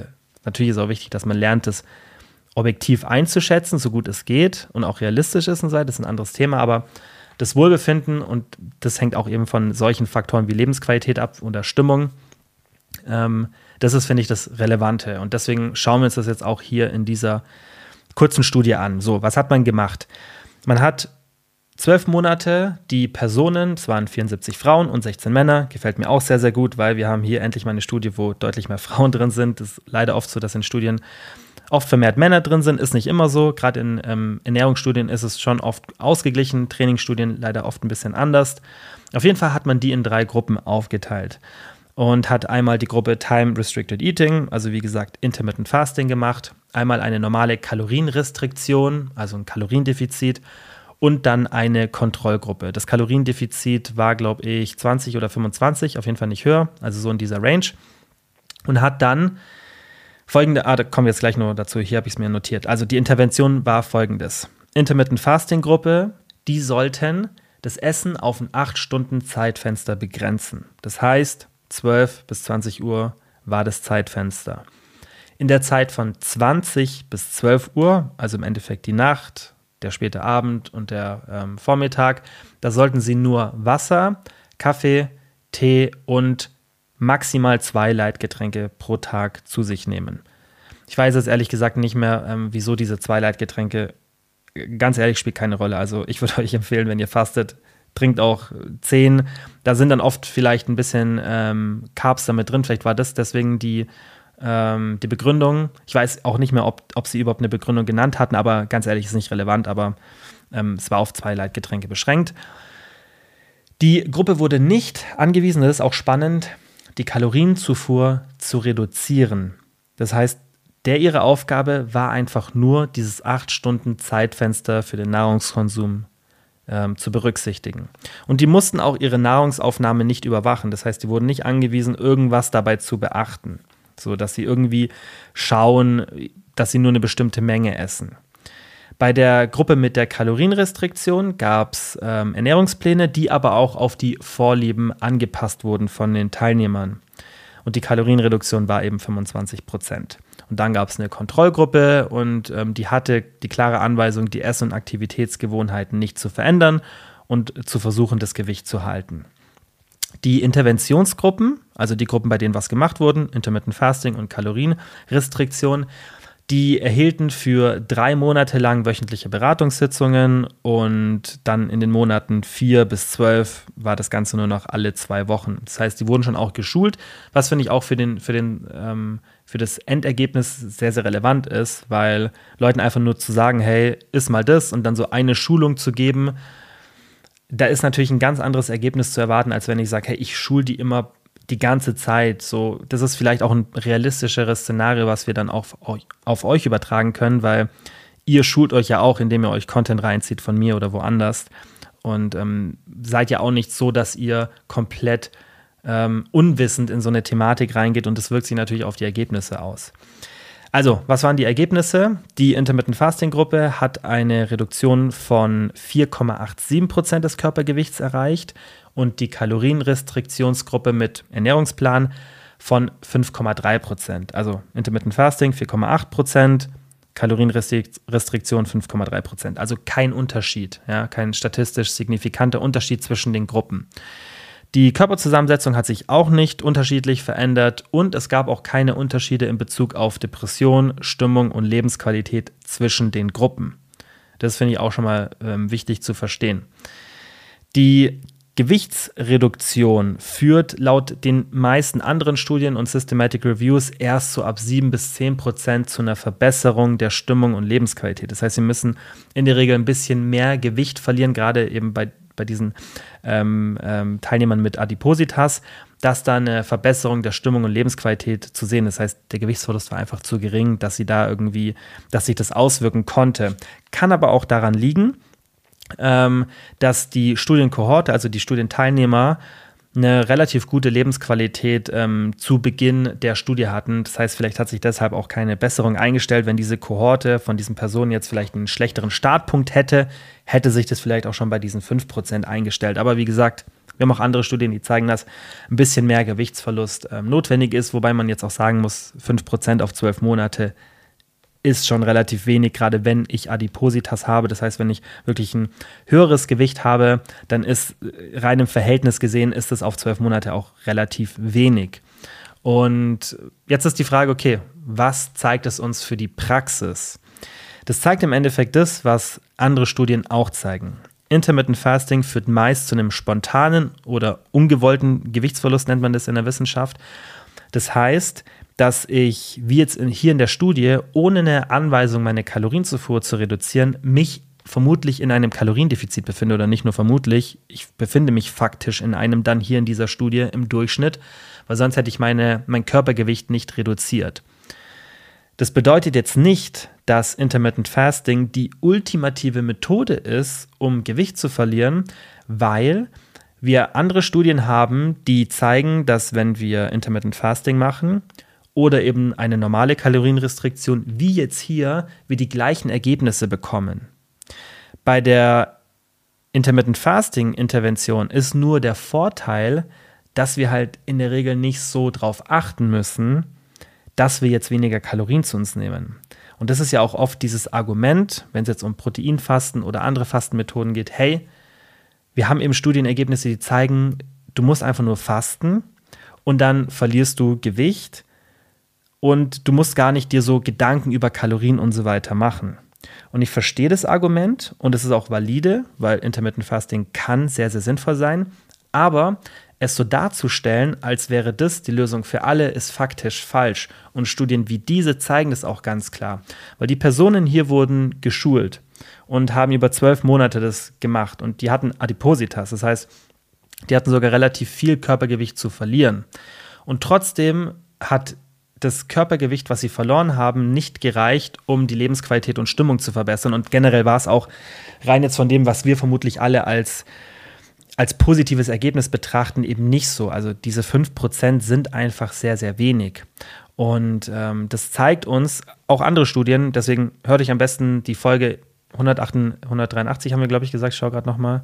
S1: Natürlich ist auch wichtig, dass man lernt, das objektiv einzuschätzen, so gut es geht und auch realistisch ist und so, das ist ein anderes Thema, aber das Wohlbefinden, und das hängt auch eben von solchen Faktoren wie Lebensqualität ab oder Stimmung, ähm, das ist, finde ich, das Relevante. Und deswegen schauen wir uns das jetzt auch hier in dieser kurzen Studie an. So, was hat man gemacht? Man hat zwölf Monate die Personen, es waren vierundsiebzig Frauen und sechzehn Männer, gefällt mir auch sehr, sehr gut, weil wir haben hier endlich mal eine Studie, wo deutlich mehr Frauen drin sind. Das ist leider oft so, dass in Studien oft vermehrt Männer drin sind, ist nicht immer so. Gerade in ähm, Ernährungsstudien ist es schon oft ausgeglichen, Trainingsstudien leider oft ein bisschen anders. Auf jeden Fall hat man die in drei Gruppen aufgeteilt und hat einmal die Gruppe Time Restricted Eating, also wie gesagt Intermittent Fasting gemacht, einmal eine normale Kalorienrestriktion, also ein Kaloriendefizit, und dann eine Kontrollgruppe. Das Kaloriendefizit war, glaube ich, zwanzig oder fünfundzwanzig, auf jeden Fall nicht höher, also so in dieser Range, und hat dann folgende, ah, da kommen wir jetzt gleich nur dazu, hier habe ich es mir notiert. Also die Intervention war folgendes. Intermittent Fasting Gruppe, die sollten das Essen auf ein acht Stunden Zeitfenster begrenzen. Das heißt, zwölf bis zwanzig Uhr war das Zeitfenster. In der Zeit von zwanzig bis zwölf Uhr, also im Endeffekt die Nacht, der späte Abend und der ähm, Vormittag, da sollten sie nur Wasser, Kaffee, Tee und maximal zwei Leitgetränke pro Tag zu sich nehmen. Ich weiß jetzt ehrlich gesagt nicht mehr, ähm, wieso diese zwei Leitgetränke, ganz ehrlich, spielt keine Rolle. Also ich würde euch empfehlen, wenn ihr fastet, trinkt auch zehn. Da sind dann oft vielleicht ein bisschen ähm, Carbs damit drin. Vielleicht war das deswegen die, ähm, die Begründung. Ich weiß auch nicht mehr, ob, ob sie überhaupt eine Begründung genannt hatten, aber ganz ehrlich, ist nicht relevant. Aber ähm, es war auf zwei Leitgetränke beschränkt. Die Gruppe wurde nicht angewiesen, das ist auch spannend, die Kalorienzufuhr zu reduzieren. Das heißt, der ihre Aufgabe war einfach nur, dieses acht Stunden Zeitfenster für den Nahrungskonsum ähm, zu berücksichtigen. Und die mussten auch ihre Nahrungsaufnahme nicht überwachen. Das heißt, die wurden nicht angewiesen, irgendwas dabei zu beachten, so dass sie irgendwie schauen, dass sie nur eine bestimmte Menge essen. Bei der Gruppe mit der Kalorienrestriktion gab es ähm, Ernährungspläne, die aber auch auf die Vorlieben angepasst wurden von den Teilnehmern. Und die Kalorienreduktion war eben fünfundzwanzig Prozent. Und dann gab es eine Kontrollgruppe und ähm, die hatte die klare Anweisung, die Ess- und Aktivitätsgewohnheiten nicht zu verändern und zu versuchen, das Gewicht zu halten. Die Interventionsgruppen, also die Gruppen, bei denen was gemacht wurden, Intermittent Fasting und Kalorienrestriktion, die erhielten für drei Monate lang wöchentliche Beratungssitzungen und dann in den Monaten vier bis zwölf war das Ganze nur noch alle zwei Wochen. Das heißt, die wurden schon auch geschult, was finde ich auch für, den, für, den, ähm, für das Endergebnis sehr, sehr relevant ist, weil Leuten einfach nur zu sagen, hey, iss mal das und dann so eine Schulung zu geben, da ist natürlich ein ganz anderes Ergebnis zu erwarten, als wenn ich sage, hey, ich schule die immer die ganze Zeit. So, das ist vielleicht auch ein realistischeres Szenario, was wir dann auf, auf euch übertragen können, weil ihr schult euch ja auch, indem ihr euch Content reinzieht von mir oder woanders und ähm, seid ja auch nicht so, dass ihr komplett ähm, unwissend in so eine Thematik reingeht und das wirkt sich natürlich auf die Ergebnisse aus. Also, was waren die Ergebnisse? Die Intermittent Fasting Gruppe hat eine Reduktion von vier Komma siebenundachtzig Prozent des Körpergewichts erreicht und die Kalorienrestriktionsgruppe mit Ernährungsplan von fünf Komma drei Prozent. Also Intermittent Fasting vier Komma acht Prozent, Kalorienrestriktion fünf Komma drei Prozent. Also kein Unterschied, ja, kein statistisch signifikanter Unterschied zwischen den Gruppen. Die Körperzusammensetzung hat sich auch nicht unterschiedlich verändert und es gab auch keine Unterschiede in Bezug auf Depression, Stimmung und Lebensqualität zwischen den Gruppen. Das finde ich auch schon mal ähm, wichtig zu verstehen. Die Gewichtsreduktion führt laut den meisten anderen Studien und Systematic Reviews erst so ab sieben bis zehn Prozent zu einer Verbesserung der Stimmung und Lebensqualität. Das heißt, sie müssen in der Regel ein bisschen mehr Gewicht verlieren, gerade eben bei, bei diesen ähm, ähm, Teilnehmern mit Adipositas, dass da eine Verbesserung der Stimmung und Lebensqualität zu sehen ist. Das heißt, der Gewichtsverlust war einfach zu gering, dass sie da irgendwie, dass sich das auswirken konnte. Kann aber auch daran liegen, Ähm, dass die Studienkohorte, also die Studienteilnehmer, eine relativ gute Lebensqualität ähm, zu Beginn der Studie hatten. Das heißt, vielleicht hat sich deshalb auch keine Besserung eingestellt. Wenn diese Kohorte von diesen Personen jetzt vielleicht einen schlechteren Startpunkt hätte, hätte sich das vielleicht auch schon bei diesen fünf Prozent eingestellt. Aber wie gesagt, Wir haben auch andere Studien, die zeigen, dass ein bisschen mehr Gewichtsverlust ähm, notwendig ist, wobei man jetzt auch sagen muss, fünf Prozent auf zwölf Monate ist schon relativ wenig, gerade wenn ich Adipositas habe. Das heißt, wenn ich wirklich ein höheres Gewicht habe, dann ist rein im Verhältnis gesehen, ist es auf zwölf Monate auch relativ wenig. Und jetzt ist die Frage, okay, was zeigt es uns für die Praxis? Das zeigt im Endeffekt das, was andere Studien auch zeigen. Intermittent Fasting führt meist zu einem spontanen oder ungewollten Gewichtsverlust, nennt man das in der Wissenschaft. Das heißt, dass ich, wie jetzt in, hier in der Studie, ohne eine Anweisung, meine Kalorienzufuhr zu reduzieren, mich vermutlich in einem Kaloriendefizit befinde oder nicht nur vermutlich, ich befinde mich faktisch in einem dann hier in dieser Studie im Durchschnitt, weil sonst hätte ich meine, mein Körpergewicht nicht reduziert. Das bedeutet jetzt nicht, dass Intermittent Fasting die ultimative Methode ist, um Gewicht zu verlieren, weil wir andere Studien haben, die zeigen, dass wenn wir Intermittent Fasting machen oder eben eine normale Kalorienrestriktion, wie jetzt hier, wir die gleichen Ergebnisse bekommen. Bei der Intermittent Fasting Intervention ist nur der Vorteil, dass wir halt in der Regel nicht so drauf achten müssen, dass wir jetzt weniger Kalorien zu uns nehmen. Und das ist ja auch oft dieses Argument, wenn es jetzt um Proteinfasten oder andere Fastenmethoden geht, hey, wir haben eben Studienergebnisse, die zeigen, du musst einfach nur fasten und dann verlierst du Gewicht und du musst gar nicht dir so Gedanken über Kalorien und so weiter machen. Und ich verstehe das Argument und es ist auch valide, weil Intermittent Fasting kann sehr, sehr sinnvoll sein, aber es so darzustellen, als wäre das die Lösung für alle, ist faktisch falsch. Und Studien wie diese zeigen das auch ganz klar. Weil die Personen hier wurden geschult und haben über zwölf Monate das gemacht. Und die hatten Adipositas, das heißt, die hatten sogar relativ viel Körpergewicht zu verlieren. Und trotzdem hat das Körpergewicht, was sie verloren haben, nicht gereicht, um die Lebensqualität und Stimmung zu verbessern. Und generell war es auch rein jetzt von dem, was wir vermutlich alle als als positives Ergebnis betrachten, eben nicht so. Also diese fünf Prozent sind einfach sehr, sehr wenig. Und ähm, das zeigt uns auch andere Studien, deswegen hört euch am besten die Folge hundertdreiundachtzig, haben wir, glaube ich, gesagt, ich schaue gerade nochmal.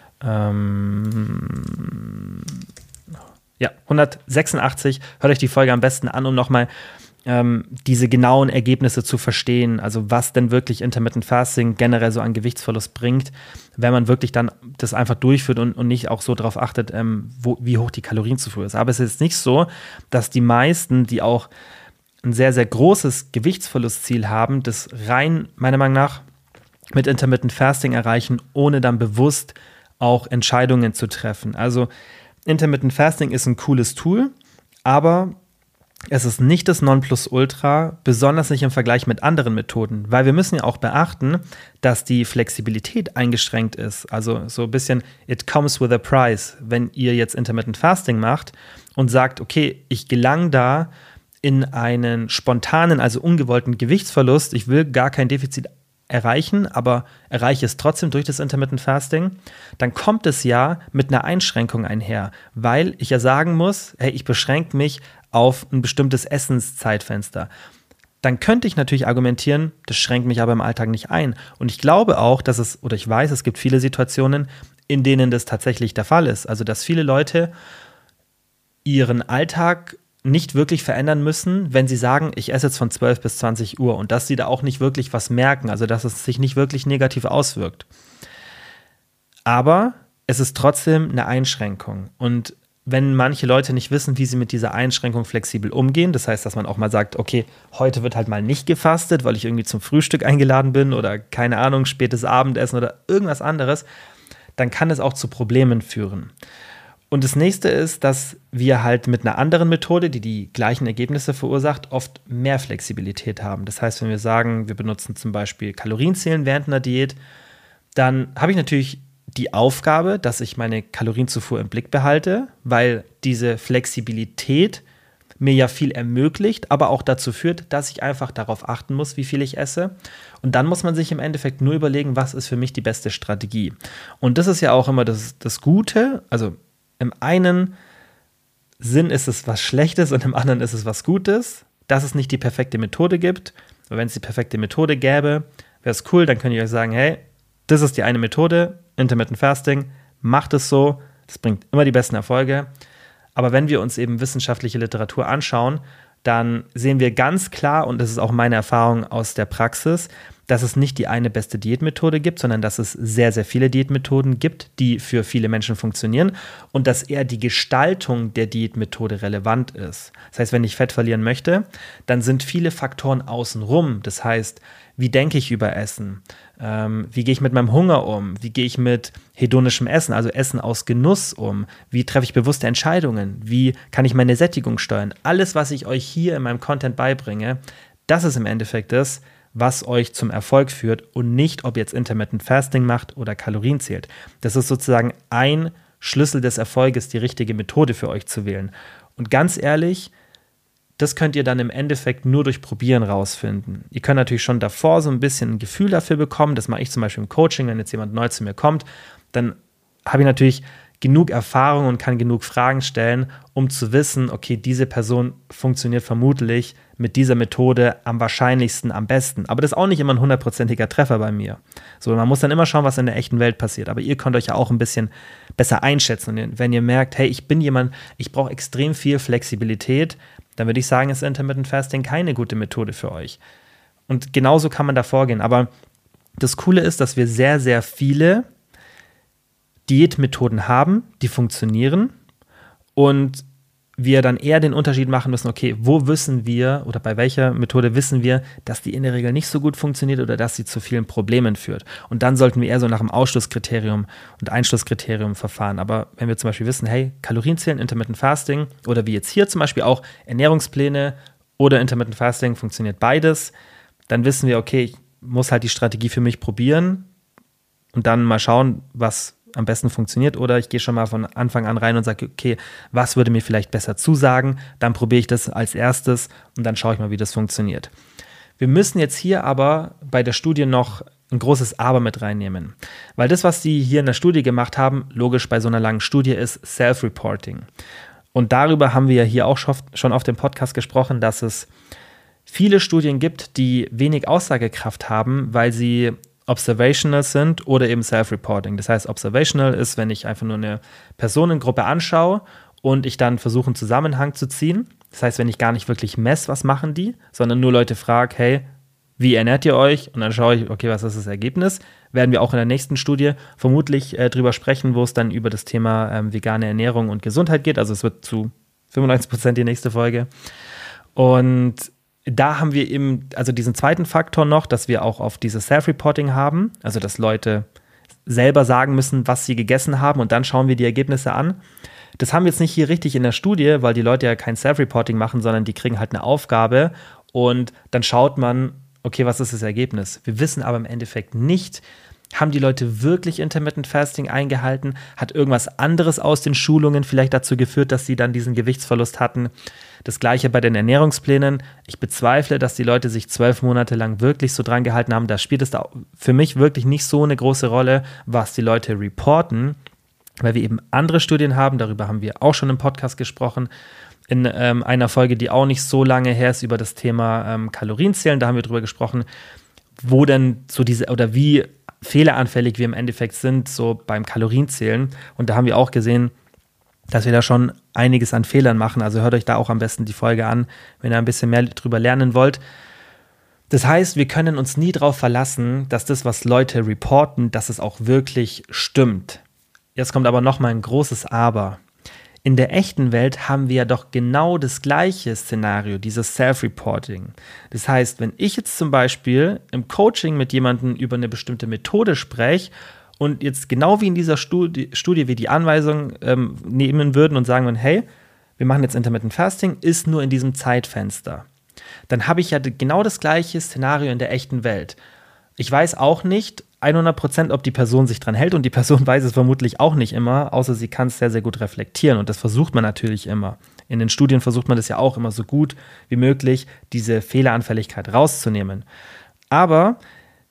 S1: Ähm, ja, hundertsechsundachtzig, hört euch die Folge am besten an, um nochmal ähm, diese genauen Ergebnisse zu verstehen, also was denn wirklich Intermittent Fasting generell so an Gewichtsverlust bringt, wenn man wirklich dann das einfach durchführt und, und nicht auch so darauf achtet, ähm, wo, wie hoch die Kalorienzufuhr ist. Aber es ist nicht so, dass die meisten, die auch ein sehr, sehr großes Gewichtsverlustziel haben, das rein, meiner Meinung nach, mit Intermittent Fasting erreichen, ohne dann bewusst auch Entscheidungen zu treffen. Also Intermittent Fasting ist ein cooles Tool, aber es ist nicht das Nonplusultra, besonders nicht im Vergleich mit anderen Methoden, weil wir müssen ja auch beachten, dass die Flexibilität eingeschränkt ist. Also so ein bisschen, it comes with a price. Wenn ihr jetzt Intermittent Fasting macht und sagt, okay, ich gelange da in einen spontanen, also ungewollten Gewichtsverlust, ich will gar kein Defizit erreichen, aber erreiche es trotzdem durch das Intermittent Fasting, dann kommt es ja mit einer Einschränkung einher, weil ich ja sagen muss, hey, ich beschränke mich auf ein bestimmtes Essenszeitfenster. Dann könnte ich natürlich argumentieren, das schränkt mich aber im Alltag nicht ein. Und ich glaube auch, dass es, oder ich weiß, es gibt viele Situationen, in denen das tatsächlich der Fall ist. Also, dass viele Leute ihren Alltag nicht wirklich verändern müssen, wenn sie sagen, ich esse jetzt von zwölf bis zwanzig Uhr und dass sie da auch nicht wirklich was merken, also dass es sich nicht wirklich negativ auswirkt. Aber es ist trotzdem eine Einschränkung und wenn manche Leute nicht wissen, wie sie mit dieser Einschränkung flexibel umgehen, das heißt, dass man auch mal sagt, okay, heute wird halt mal nicht gefastet, weil ich irgendwie zum Frühstück eingeladen bin oder keine Ahnung, spätes Abendessen oder irgendwas anderes, dann kann es auch zu Problemen führen. Und das nächste ist, dass wir halt mit einer anderen Methode, die die gleichen Ergebnisse verursacht, oft mehr Flexibilität haben. Das heißt, wenn wir sagen, wir benutzen zum Beispiel Kalorienzählen während einer Diät, dann habe ich natürlich die Aufgabe, dass ich meine Kalorienzufuhr im Blick behalte, weil diese Flexibilität mir ja viel ermöglicht, aber auch dazu führt, dass ich einfach darauf achten muss, wie viel ich esse. Und dann muss man sich im Endeffekt nur überlegen, was ist für mich die beste Strategie. Und das ist ja auch immer das, das Gute, also im einen Sinn ist es was Schlechtes und im anderen ist es was Gutes, dass es nicht die perfekte Methode gibt. Aber wenn es die perfekte Methode gäbe, wäre es cool, dann könnte ich euch sagen, hey, das ist die eine Methode, Intermittent Fasting, macht es so, Das bringt immer die besten Erfolge. Aber wenn wir uns eben wissenschaftliche Literatur anschauen, dann sehen wir ganz klar, und das ist auch meine Erfahrung aus der Praxis, dass es nicht die eine beste Diätmethode gibt, sondern dass es sehr, sehr viele Diätmethoden gibt, die für viele Menschen funktionieren und dass eher die Gestaltung der Diätmethode relevant ist. Das heißt, wenn ich Fett verlieren möchte, dann sind viele Faktoren außenrum. Das heißt, wie denke ich über Essen? Ähm, wie gehe ich mit meinem Hunger um? Wie gehe ich mit hedonischem Essen, also Essen aus Genuss um? Wie treffe ich bewusste Entscheidungen? Wie kann ich meine Sättigung steuern? Alles, was ich euch hier in meinem Content beibringe, das ist im Endeffekt das, was euch zum Erfolg führt und nicht, ob ihr jetzt Intermittent Fasting macht oder Kalorien zählt. Das ist sozusagen ein Schlüssel des Erfolges, die richtige Methode für euch zu wählen. Und ganz ehrlich, das könnt ihr dann im Endeffekt nur durch Probieren rausfinden. Ihr könnt natürlich schon davor so ein bisschen ein Gefühl dafür bekommen. Das mache ich zum Beispiel im Coaching, wenn jetzt jemand neu zu mir kommt, dann habe ich natürlich genug Erfahrung und kann genug Fragen stellen, um zu wissen, okay, diese Person funktioniert vermutlich mit dieser Methode am wahrscheinlichsten, am besten. Aber das ist auch nicht immer ein hundertprozentiger Treffer bei mir. So, man muss dann immer schauen, was in der echten Welt passiert. Aber ihr könnt euch ja auch ein bisschen besser einschätzen. Und wenn ihr merkt, hey, ich bin jemand, ich brauche extrem viel Flexibilität, dann würde ich sagen, ist Intermittent Fasting keine gute Methode für euch. Und genauso kann man da vorgehen. Aber das Coole ist, dass wir sehr, sehr viele Diätmethoden haben, die funktionieren und wir dann eher den Unterschied machen müssen, okay, wo wissen wir oder bei welcher Methode wissen wir, dass die in der Regel nicht so gut funktioniert oder dass sie zu vielen Problemen führt. Und dann sollten wir eher so nach dem Ausschlusskriterium und Einschlusskriterium verfahren. Aber wenn wir zum Beispiel wissen, hey, Kalorienzählen, Intermittent Fasting oder wie jetzt hier zum Beispiel auch Ernährungspläne oder Intermittent Fasting, funktioniert beides, dann wissen wir, okay, ich muss halt die Strategie für mich probieren und dann mal schauen, was am besten funktioniert, oder ich gehe schon mal von Anfang an rein und sage, okay, was würde mir vielleicht besser zusagen, dann probiere ich das als erstes und dann schaue ich mal, wie das funktioniert. Wir müssen jetzt hier aber bei der Studie noch ein großes Aber mit reinnehmen, weil das, was die hier in der Studie gemacht haben, logisch bei so einer langen Studie ist Self-Reporting. Und darüber haben wir ja hier auch schon auf dem Podcast gesprochen, dass es viele Studien gibt, die wenig Aussagekraft haben, weil sie observational sind oder eben self-reporting. Das heißt, observational ist, wenn ich einfach nur eine Personengruppe anschaue und ich dann versuche, einen Zusammenhang zu ziehen. Das heißt, wenn ich gar nicht wirklich messe, was machen die, sondern nur Leute frage, hey, wie ernährt ihr euch? Und dann schaue ich, okay, was ist das Ergebnis? Werden wir auch in der nächsten Studie vermutlich äh, drüber sprechen, wo es dann über das Thema ähm, vegane Ernährung und Gesundheit geht. Also es wird zu fünfundneunzig Prozent die nächste Folge. Und da haben wir eben, also diesen zweiten Faktor noch, dass wir auch auf dieses Self-Reporting haben, also dass Leute selber sagen müssen, was sie gegessen haben und dann schauen wir die Ergebnisse an. Das haben wir jetzt nicht hier richtig in der Studie, weil die Leute ja kein Self-Reporting machen, sondern die kriegen halt eine Aufgabe und dann schaut man, okay, was ist das Ergebnis? Wir wissen aber im Endeffekt nicht, haben die Leute wirklich Intermittent Fasting eingehalten? Hat irgendwas anderes aus den Schulungen vielleicht dazu geführt, dass sie dann diesen Gewichtsverlust hatten? Das Gleiche bei den Ernährungsplänen. Ich bezweifle, dass die Leute sich zwölf Monate lang wirklich so dran gehalten haben. Da spielt es da für mich wirklich nicht so eine große Rolle, was die Leute reporten, weil wir eben andere Studien haben. Darüber haben wir auch schon im Podcast gesprochen. In ähm, einer Folge, die auch nicht so lange her ist, über das Thema ähm, Kalorienzählen. Da haben wir drüber gesprochen, wo denn so diese oder wie fehleranfällig wir im Endeffekt sind, so beim Kalorienzählen. Und da haben wir auch gesehen, dass wir da schon einiges an Fehlern machen. Also hört euch da auch am besten die Folge an, wenn ihr ein bisschen mehr drüber lernen wollt. Das heißt, wir können uns nie darauf verlassen, dass das, was Leute reporten, dass es auch wirklich stimmt. Jetzt kommt aber nochmal ein großes Aber. In der echten Welt haben wir ja doch genau das gleiche Szenario, dieses Self-Reporting. Das heißt, wenn ich jetzt zum Beispiel im Coaching mit jemandem über eine bestimmte Methode spreche und jetzt genau wie in dieser Studie, Studie wir die Anweisung ähm, nehmen würden und sagen würden, hey, wir machen jetzt Intermittent Fasting, ist nur in diesem Zeitfenster. Dann habe ich ja genau das gleiche Szenario in der echten Welt. Ich weiß auch nicht hundert Prozent, ob die Person sich dran hält und die Person weiß es vermutlich auch nicht immer, außer sie kann es sehr, sehr gut reflektieren und das versucht man natürlich immer. In den Studien versucht man das ja auch immer so gut wie möglich, diese Fehleranfälligkeit rauszunehmen. Aber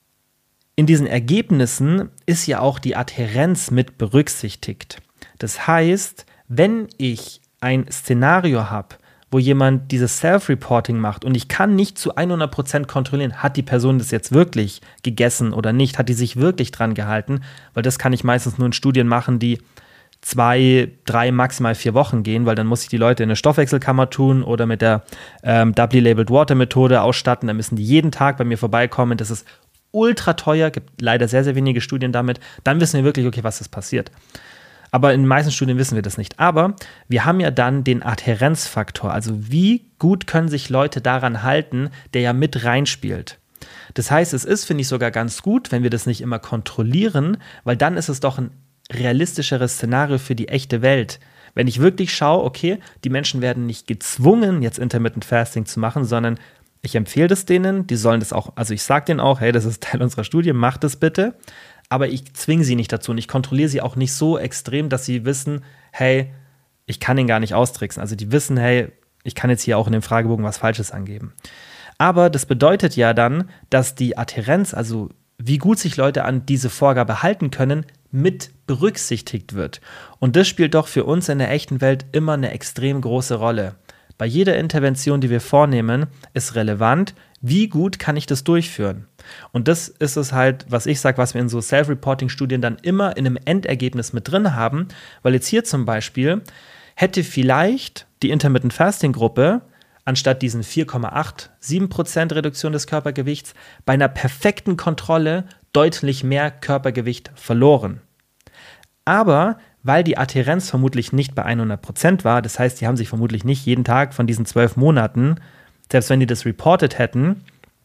S1: in diesen Ergebnissen ist ja auch die Adhärenz mit berücksichtigt. Das heißt, wenn ich ein Szenario habe, wo jemand dieses Self-Reporting macht und ich kann nicht zu hundert Prozent kontrollieren, hat die Person das jetzt wirklich gegessen oder nicht, hat die sich wirklich dran gehalten, weil das kann ich meistens nur in Studien machen, die zwei, drei, maximal vier Wochen gehen, weil dann muss ich die Leute in eine Stoffwechselkammer tun oder mit der ähm, Doubly Labeled Water Methode ausstatten. Dann müssen die jeden Tag bei mir vorbeikommen. Das ist ultra teuer, gibt leider sehr, sehr wenige Studien damit. Dann wissen wir wirklich, okay, was ist passiert. Aber in den meisten Studien wissen wir das nicht. Aber wir haben ja dann den Adhärenzfaktor. Also wie gut können sich Leute daran halten, der ja mit reinspielt. Das heißt, es ist, finde ich, sogar ganz gut, wenn wir das nicht immer kontrollieren, weil dann ist es doch ein realistischeres Szenario für die echte Welt. Wenn ich wirklich schaue, okay, die Menschen werden nicht gezwungen, jetzt Intermittent Fasting zu machen, sondern ich empfehle das denen, die sollen das auch, also ich sage denen auch, hey, das ist Teil unserer Studie, macht das bitte, aber ich zwinge sie nicht dazu und ich kontrolliere sie auch nicht so extrem, dass sie wissen, hey, ich kann ihn gar nicht austricksen. Also die wissen, hey, ich kann jetzt hier auch in dem Fragebogen was Falsches angeben. Aber das bedeutet ja dann, dass die Adhärenz, also wie gut sich Leute an diese Vorgabe halten können, mit berücksichtigt wird. Und das spielt doch für uns in der echten Welt immer eine extrem große Rolle. Bei jeder Intervention, die wir vornehmen, ist relevant, wie gut kann ich das durchführen. Und das ist es halt, was ich sage, was wir in so Self-Reporting-Studien dann immer in einem Endergebnis mit drin haben, weil jetzt hier zum Beispiel hätte vielleicht die Intermittent-Fasting-Gruppe anstatt diesen vier Komma siebenundachtzig Prozent Reduktion des Körpergewichts bei einer perfekten Kontrolle deutlich mehr Körpergewicht verloren. Aber weil die Adhärenz vermutlich nicht bei hundert Prozent war, das heißt, die haben sich vermutlich nicht jeden Tag von diesen zwölf Monaten, selbst wenn die das reported hätten,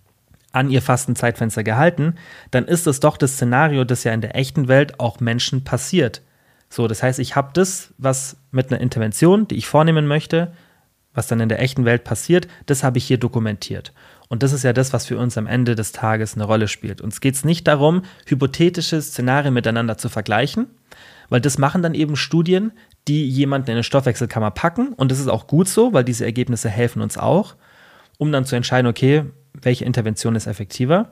S1: an ihr Fastenzeitfenster gehalten, dann ist es doch das Szenario, das ja in der echten Welt auch Menschen passiert. So, das heißt, ich habe das, was mit einer Intervention, die ich vornehmen möchte, was dann in der echten Welt passiert, das habe ich hier dokumentiert. Und das ist ja das, was für uns am Ende des Tages eine Rolle spielt. Uns geht es nicht darum, hypothetische Szenarien miteinander zu vergleichen, weil das machen dann eben Studien, die jemanden in eine Stoffwechselkammer packen. Und das ist auch gut so, weil diese Ergebnisse helfen uns auch, um dann zu entscheiden, okay, welche Intervention ist effektiver.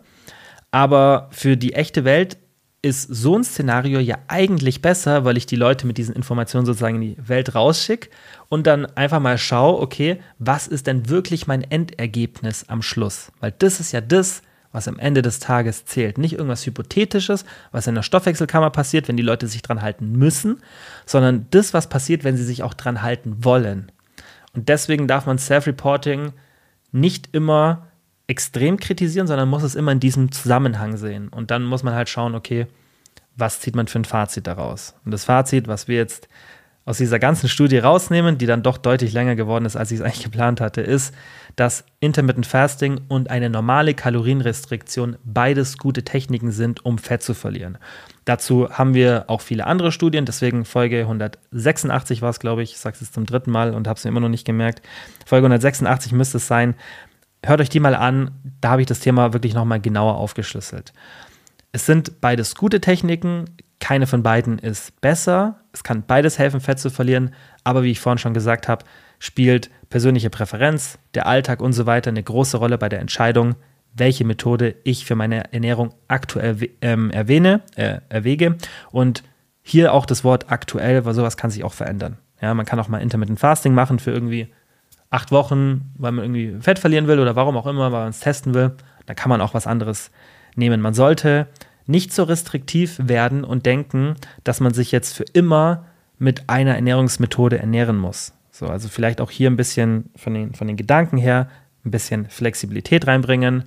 S1: Aber für die echte Welt ist so ein Szenario ja eigentlich besser, weil ich die Leute mit diesen Informationen sozusagen in die Welt rausschicke und dann einfach mal schaue, okay, was ist denn wirklich mein Endergebnis am Schluss? Weil das ist ja das, was am Ende des Tages zählt. Nicht irgendwas Hypothetisches, was in der Stoffwechselkammer passiert, wenn die Leute sich dran halten müssen, sondern das, was passiert, wenn sie sich auch dran halten wollen. Und deswegen darf man Self-Reporting nicht immer extrem kritisieren, sondern muss es immer in diesem Zusammenhang sehen. Und dann muss man halt schauen, okay, was zieht man für ein Fazit daraus? Und das Fazit, was wir jetzt aus dieser ganzen Studie rausnehmen, die dann doch deutlich länger geworden ist, als ich es eigentlich geplant hatte, ist, dass Intermittent Fasting und eine normale Kalorienrestriktion beides gute Techniken sind, um Fett zu verlieren. Dazu haben wir auch viele andere Studien, deswegen Folge hundertsechsundachtzig war es, glaube ich, ich sage es jetzt zum dritten Mal und habe es mir immer noch nicht gemerkt. Folge hundertsechsundachtzig müsste es sein. Hört euch die mal an, da habe ich das Thema wirklich nochmal genauer aufgeschlüsselt. Es sind beides gute Techniken, keine von beiden ist besser, es kann beides helfen, Fett zu verlieren, aber wie ich vorhin schon gesagt habe, spielt persönliche Präferenz, der Alltag und so weiter eine große Rolle bei der Entscheidung, welche Methode ich für meine Ernährung aktuell ähm, erwähne, äh, erwäge. Und hier auch das Wort aktuell, weil sowas kann sich auch verändern. Ja, man kann auch mal Intermittent Fasting machen für irgendwie acht Wochen, weil man irgendwie Fett verlieren will oder warum auch immer, weil man es testen will. Da kann man auch was anderes nehmen. Man sollte nicht so restriktiv werden und denken, dass man sich jetzt für immer mit einer Ernährungsmethode ernähren muss. So, also vielleicht auch hier ein bisschen von den, von den Gedanken her ein bisschen Flexibilität reinbringen.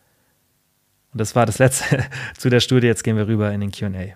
S1: Und das war das Letzte zu der Studie. Jetzt gehen wir rüber in den Q und A.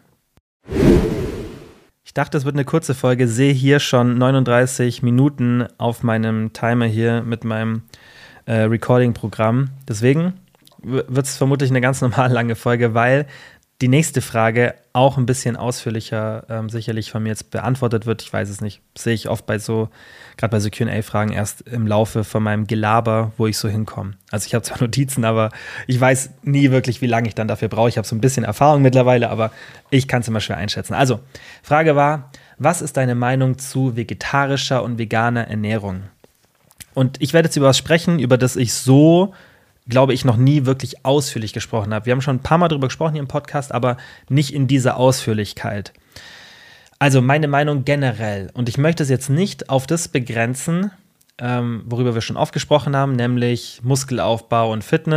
S1: Ich dachte, es wird eine kurze Folge, sehe hier schon neununddreißig Minuten auf meinem Timer hier mit meinem äh, Recording-Programm. Deswegen wird es vermutlich eine ganz normal lange Folge, weil die nächste Frage auch ein bisschen ausführlicher ähm, sicherlich von mir jetzt beantwortet wird. Ich weiß es nicht. Das sehe ich oft bei so, gerade bei so Q und A-Fragen erst im Laufe von meinem Gelaber, wo ich so hinkomme. Also ich habe zwar Notizen, aber ich weiß nie wirklich, wie lange ich dann dafür brauche. Ich habe so ein bisschen Erfahrung mittlerweile, aber ich kann es immer schwer einschätzen. Also, Frage war, was ist deine Meinung zu vegetarischer und veganer Ernährung? Und ich werde jetzt über was sprechen, über das ich so, glaube ich, noch nie wirklich ausführlich gesprochen habe. Wir haben schon ein paar Mal darüber gesprochen hier im Podcast, aber nicht in dieser Ausführlichkeit. Also meine Meinung generell, und ich möchte es jetzt nicht auf das begrenzen, ähm, worüber wir schon oft gesprochen haben, nämlich Muskelaufbau und Fitness.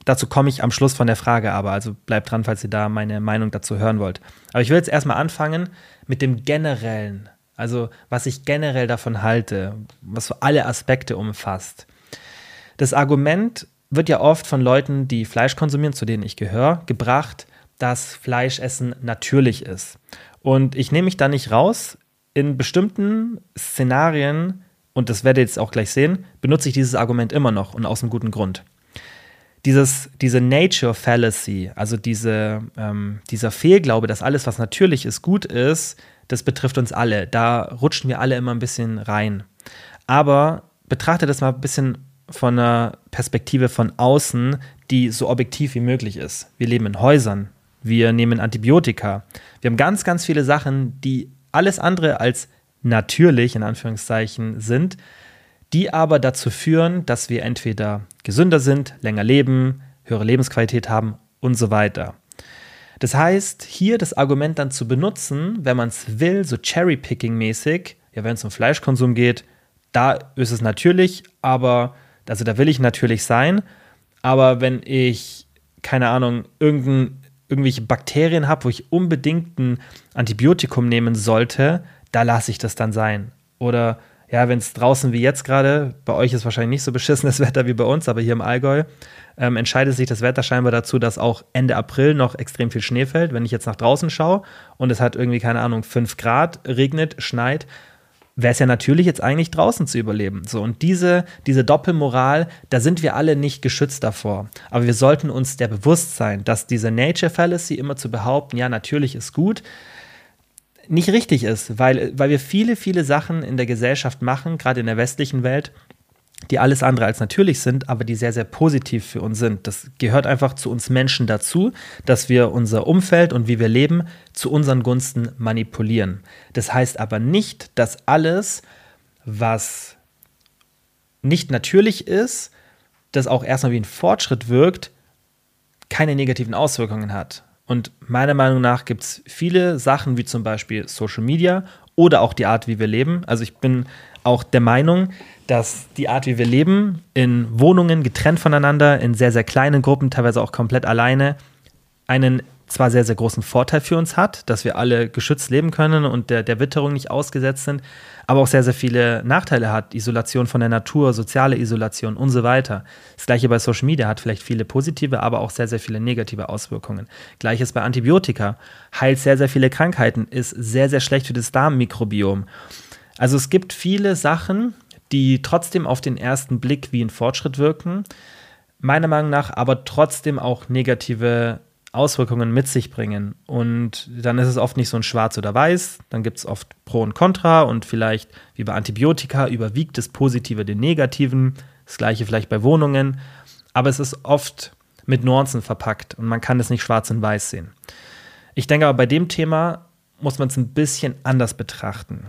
S1: Dazu komme ich am Schluss von der Frage aber, also bleibt dran, falls ihr da meine Meinung dazu hören wollt. Aber ich will jetzt erstmal anfangen mit dem Generellen, also was ich generell davon halte, was so alle Aspekte umfasst. Das Argument wird ja oft von Leuten, die Fleisch konsumieren, zu denen ich gehöre, gebracht, dass Fleischessen natürlich ist. Und ich nehme mich da nicht raus. In bestimmten Szenarien, und das werdet ihr jetzt auch gleich sehen, benutze ich dieses Argument immer noch und aus einem guten Grund. Dieses, diese Nature Fallacy, also diese, ähm, dieser Fehlglaube, dass alles, was natürlich ist, gut ist, das betrifft uns alle. Da rutschen wir alle immer ein bisschen rein. Aber betrachtet das mal ein bisschen von einer Perspektive von außen, die so objektiv wie möglich ist. Wir leben in Häusern, wir nehmen Antibiotika. Wir haben ganz, ganz viele Sachen, die alles andere als natürlich, in Anführungszeichen, sind, die aber dazu führen, dass wir entweder gesünder sind, länger leben, höhere Lebensqualität haben und so weiter. Das heißt, hier das Argument dann zu benutzen, wenn man es will, so Cherry-Picking-mäßig, ja, wenn es um Fleischkonsum geht, da ist es natürlich, aber, also da will ich natürlich sein, aber wenn ich, keine Ahnung, irgendein, irgendwelche Bakterien habe, wo ich unbedingt ein Antibiotikum nehmen sollte, da lasse ich das dann sein. Oder ja, wenn es draußen wie jetzt gerade, bei euch ist wahrscheinlich nicht so beschissenes Wetter wie bei uns, aber hier im Allgäu, ähm, entscheidet sich das Wetter scheinbar dazu, dass auch Ende April noch extrem viel Schnee fällt. Wenn ich jetzt nach draußen schaue und es hat irgendwie, keine Ahnung, fünf Grad, regnet, schneit, wäre es ja natürlich jetzt eigentlich draußen zu überleben. So, und diese, diese Doppelmoral, da sind wir alle nicht geschützt davor. Aber wir sollten uns der bewusst sein, dass diese Nature Fallacy immer zu behaupten, ja, natürlich ist gut, nicht richtig ist, weil, weil wir viele, viele Sachen in der Gesellschaft machen, gerade in der westlichen Welt, die alles andere als natürlich sind, aber die sehr, sehr positiv für uns sind. Das gehört einfach zu uns Menschen dazu, dass wir unser Umfeld und wie wir leben zu unseren Gunsten manipulieren. Das heißt aber nicht, dass alles, was nicht natürlich ist, das auch erstmal wie ein Fortschritt wirkt, keine negativen Auswirkungen hat. Und meiner Meinung nach gibt es viele Sachen, wie zum Beispiel Social Media oder auch die Art, wie wir leben. Also ich bin auch der Meinung, dass die Art, wie wir leben, in Wohnungen getrennt voneinander, in sehr, sehr kleinen Gruppen, teilweise auch komplett alleine, einen zwar sehr, sehr großen Vorteil für uns hat, dass wir alle geschützt leben können und der, der Witterung nicht ausgesetzt sind, aber auch sehr, sehr viele Nachteile hat. Isolation von der Natur, soziale Isolation und so weiter. Das Gleiche bei Social Media hat vielleicht viele positive, aber auch sehr, sehr viele negative Auswirkungen. Gleiches bei Antibiotika. Heilt sehr, sehr viele Krankheiten, ist sehr, sehr schlecht für das Darmmikrobiom. Also es gibt viele Sachen, die trotzdem auf den ersten Blick wie ein Fortschritt wirken, meiner Meinung nach aber trotzdem auch negative Auswirkungen mit sich bringen. Und dann ist es oft nicht so ein Schwarz oder Weiß, dann gibt es oft Pro und Contra und vielleicht wie bei Antibiotika überwiegt das Positive den Negativen, das Gleiche vielleicht bei Wohnungen, aber es ist oft mit Nuancen verpackt und man kann es nicht schwarz und weiß sehen. Ich denke aber, bei dem Thema muss man es ein bisschen anders betrachten.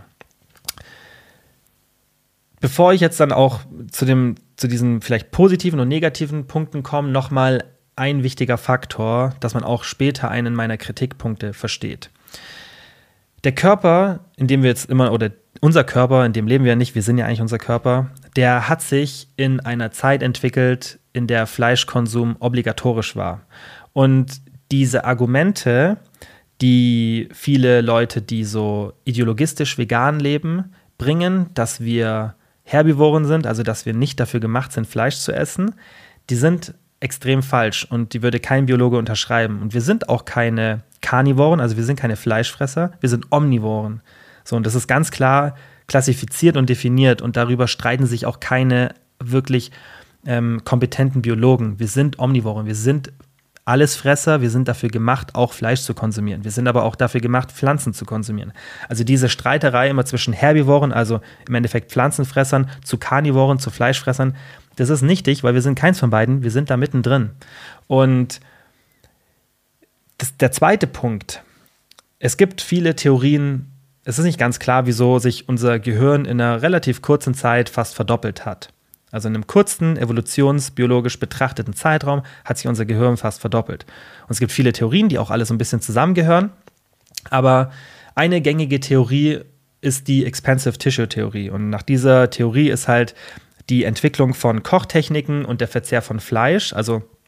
S1: Bevor ich jetzt dann auch zu, dem, zu diesen vielleicht positiven und negativen Punkten komme, nochmal ein wichtiger Faktor, dass man auch später einen meiner Kritikpunkte versteht. Der Körper, in dem wir jetzt immer, oder unser Körper, in dem leben wir ja nicht, wir sind ja eigentlich unser Körper, der hat sich in einer Zeit entwickelt, in der Fleischkonsum obligatorisch war. Und diese Argumente, die viele Leute, die so ideologistisch vegan leben, bringen, dass wir Herbivoren sind, also dass wir nicht dafür gemacht sind, Fleisch zu essen, die sind extrem falsch und die würde kein Biologe unterschreiben. Und wir sind auch keine Karnivoren, also wir sind keine Fleischfresser, wir sind Omnivoren. So, und das ist ganz klar klassifiziert und definiert und darüber streiten sich auch keine wirklich ähm, kompetenten Biologen. Wir sind Omnivoren, wir sind Allesfresser, wir sind dafür gemacht, auch Fleisch zu konsumieren. Wir sind aber auch dafür gemacht, Pflanzen zu konsumieren. Also diese Streiterei immer zwischen Herbivoren, also im Endeffekt Pflanzenfressern, zu Karnivoren, zu Fleischfressern, das ist nichtig, weil wir sind keins von beiden, wir sind da mittendrin. Und das, der zweite Punkt, es gibt viele Theorien, es ist nicht ganz klar, wieso sich unser Gehirn in einer relativ kurzen Zeit fast verdoppelt hat. Also in einem kurzen, evolutionsbiologisch betrachteten Zeitraum hat sich unser Gehirn fast verdoppelt. Und es gibt viele Theorien, die auch alle so ein bisschen zusammengehören. Aber eine gängige Theorie ist die Expansive Tissue Theorie. Und nach dieser Theorie ist halt die Entwicklung von Kochtechniken und der Verzehr von Fleisch, also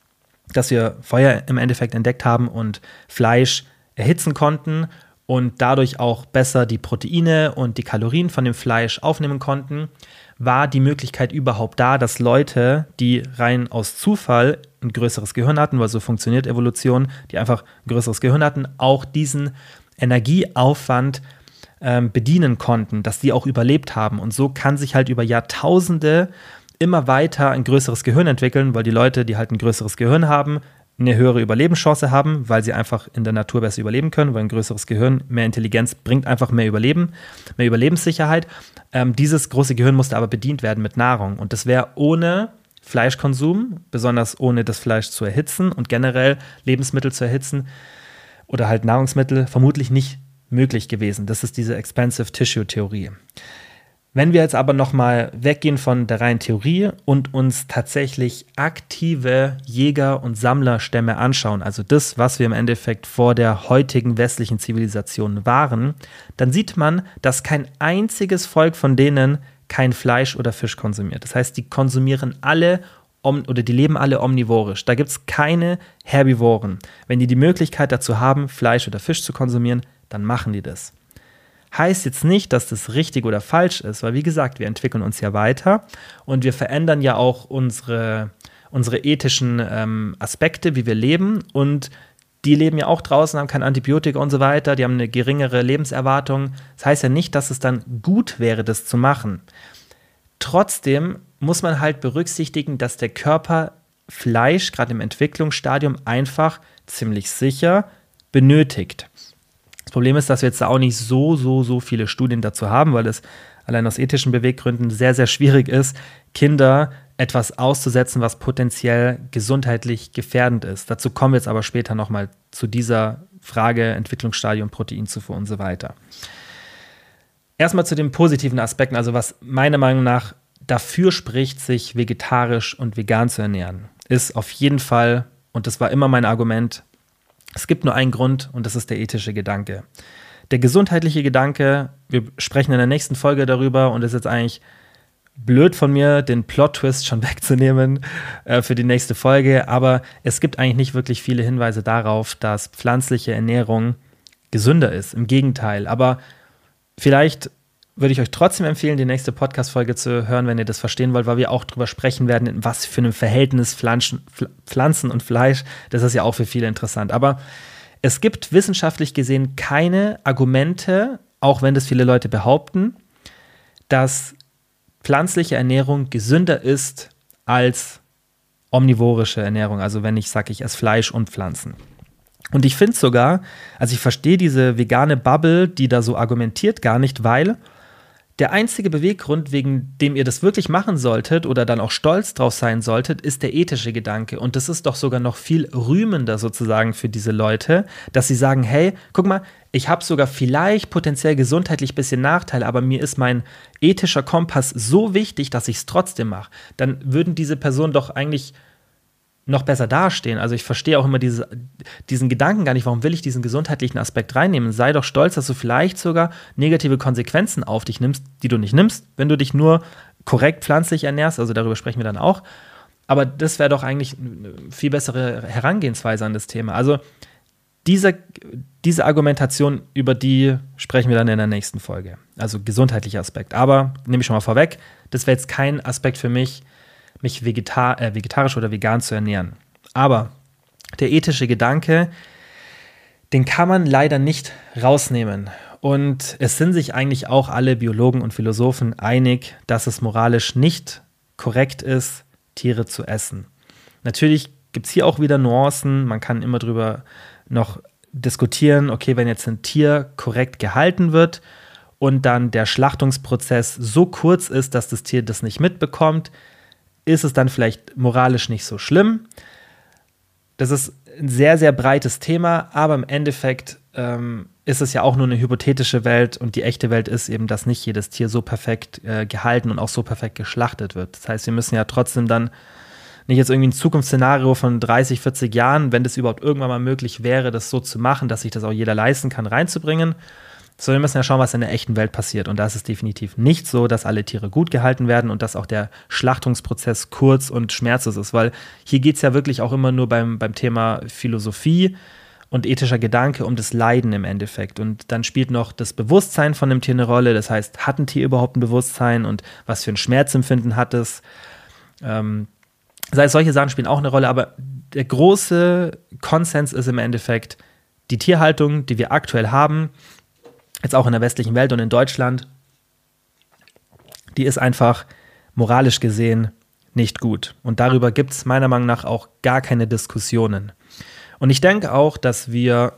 S1: dass wir Feuer im Endeffekt entdeckt haben und Fleisch erhitzen konnten und dadurch auch besser die Proteine und die Kalorien von dem Fleisch aufnehmen konnten, war die Möglichkeit überhaupt da, dass Leute, die rein aus Zufall ein größeres Gehirn hatten, weil so funktioniert Evolution, die einfach ein größeres Gehirn hatten, auch diesen Energieaufwand ähm, bedienen konnten, dass die auch überlebt haben. Und so kann sich halt über Jahrtausende immer weiter ein größeres Gehirn entwickeln, weil die Leute, die halt ein größeres Gehirn haben, eine höhere Überlebenschance haben, weil sie einfach in der Natur besser überleben können, weil ein größeres Gehirn, mehr Intelligenz bringt einfach mehr Überleben, mehr Überlebenssicherheit. Ähm, dieses große Gehirn musste aber bedient werden mit Nahrung. Und das wäre ohne Fleischkonsum, besonders ohne das Fleisch zu erhitzen und generell Lebensmittel zu erhitzen oder halt Nahrungsmittel, vermutlich nicht möglich gewesen. Das ist diese Expansive Tissue Theorie. Wenn wir jetzt aber nochmal weggehen von der reinen Theorie und uns tatsächlich aktive Jäger- und Sammlerstämme anschauen, also das, was wir im Endeffekt vor der heutigen westlichen Zivilisation waren, dann sieht man, dass kein einziges Volk von denen kein Fleisch oder Fisch konsumiert. Das heißt, die konsumieren alle oder die leben alle omnivorisch. Da gibt es keine Herbivoren. Wenn die die Möglichkeit dazu haben, Fleisch oder Fisch zu konsumieren, dann machen die das. Heißt jetzt nicht, dass das richtig oder falsch ist, weil wie gesagt, wir entwickeln uns ja weiter und wir verändern ja auch unsere, unsere ethischen ähm, Aspekte, wie wir leben, und die leben ja auch draußen, haben kein Antibiotika und so weiter, die haben eine geringere Lebenserwartung. Das heißt ja nicht, dass es dann gut wäre, das zu machen. Trotzdem muss man halt berücksichtigen, dass der Körper Fleisch, gerade im Entwicklungsstadium, einfach ziemlich sicher benötigt. Das Problem ist, dass wir jetzt da auch nicht so, so, so viele Studien dazu haben, weil es allein aus ethischen Beweggründen sehr, sehr schwierig ist, Kinder etwas auszusetzen, was potenziell gesundheitlich gefährdend ist. Dazu kommen wir jetzt aber später nochmal zu dieser Frage Entwicklungsstadium, Proteinzufuhr und so weiter. Erstmal zu den positiven Aspekten, also was meiner Meinung nach dafür spricht, sich vegetarisch und vegan zu ernähren, ist auf jeden Fall, und das war immer mein Argument, es gibt nur einen Grund und das ist der ethische Gedanke. Der gesundheitliche Gedanke, wir sprechen in der nächsten Folge darüber und es ist jetzt eigentlich blöd von mir, den Plot-Twist schon wegzunehmen äh, für die nächste Folge, aber es gibt eigentlich nicht wirklich viele Hinweise darauf, dass pflanzliche Ernährung gesünder ist. Im Gegenteil, aber vielleicht würde ich euch trotzdem empfehlen, die nächste Podcast-Folge zu hören, wenn ihr das verstehen wollt, weil wir auch drüber sprechen werden, in was für einem Verhältnis Pflanzen, Pflanzen und Fleisch, das ist ja auch für viele interessant. Aber es gibt wissenschaftlich gesehen keine Argumente, auch wenn das viele Leute behaupten, dass pflanzliche Ernährung gesünder ist als omnivorische Ernährung. Also wenn ich sage, ich esse Fleisch und Pflanzen. Und ich finde sogar, also ich verstehe diese vegane Bubble, die da so argumentiert, gar nicht, weil der einzige Beweggrund, wegen dem ihr das wirklich machen solltet oder dann auch stolz drauf sein solltet, ist der ethische Gedanke. Und das ist doch sogar noch viel rühmender sozusagen für diese Leute, dass sie sagen, hey, guck mal, ich habe sogar vielleicht potenziell gesundheitlich ein bisschen Nachteile, aber mir ist mein ethischer Kompass so wichtig, dass ich es trotzdem mache. Dann würden diese Personen doch eigentlich noch besser dastehen. Also ich verstehe auch immer diese, diesen Gedanken gar nicht, warum will ich diesen gesundheitlichen Aspekt reinnehmen? Sei doch stolz, dass du vielleicht sogar negative Konsequenzen auf dich nimmst, die du nicht nimmst, wenn du dich nur korrekt pflanzlich ernährst, also darüber sprechen wir dann auch. Aber das wäre doch eigentlich eine viel bessere Herangehensweise an das Thema. Also diese, diese Argumentation, über die sprechen wir dann in der nächsten Folge. Also gesundheitlicher Aspekt. Aber, nehme ich schon mal vorweg, das wäre jetzt kein Aspekt für mich, mich vegetar- äh, vegetarisch oder vegan zu ernähren. Aber der ethische Gedanke, den kann man leider nicht rausnehmen. Und es sind sich eigentlich auch alle Biologen und Philosophen einig, dass es moralisch nicht korrekt ist, Tiere zu essen. Natürlich gibt es hier auch wieder Nuancen. Man kann immer drüber noch diskutieren, okay, wenn jetzt ein Tier korrekt gehalten wird und dann der Schlachtungsprozess so kurz ist, dass das Tier das nicht mitbekommt, ist es dann vielleicht moralisch nicht so schlimm. Das ist ein sehr, sehr breites Thema, aber im Endeffekt ähm, ist es ja auch nur eine hypothetische Welt und die echte Welt ist eben, dass nicht jedes Tier so perfekt äh, gehalten und auch so perfekt geschlachtet wird. Das heißt, wir müssen ja trotzdem dann nicht jetzt irgendwie ein Zukunftsszenario von dreißig, vierzig Jahren, wenn das überhaupt irgendwann mal möglich wäre, das so zu machen, dass sich das auch jeder leisten kann, reinzubringen. So, wir müssen ja schauen, was in der echten Welt passiert. Und da ist es definitiv nicht so, dass alle Tiere gut gehalten werden und dass auch der Schlachtungsprozess kurz und schmerzlos ist. Weil hier geht es ja wirklich auch immer nur beim, beim Thema Philosophie und ethischer Gedanke um das Leiden im Endeffekt. Und dann spielt noch das Bewusstsein von dem Tier eine Rolle. Das heißt, hat ein Tier überhaupt ein Bewusstsein und was für ein Schmerzempfinden hat es? Ähm, das heißt, solche Sachen spielen auch eine Rolle. Aber der große Konsens ist im Endeffekt, die Tierhaltung, die wir aktuell haben, jetzt auch in der westlichen Welt und in Deutschland, die ist einfach moralisch gesehen nicht gut. Und darüber gibt es meiner Meinung nach auch gar keine Diskussionen. Und ich denke auch, dass wir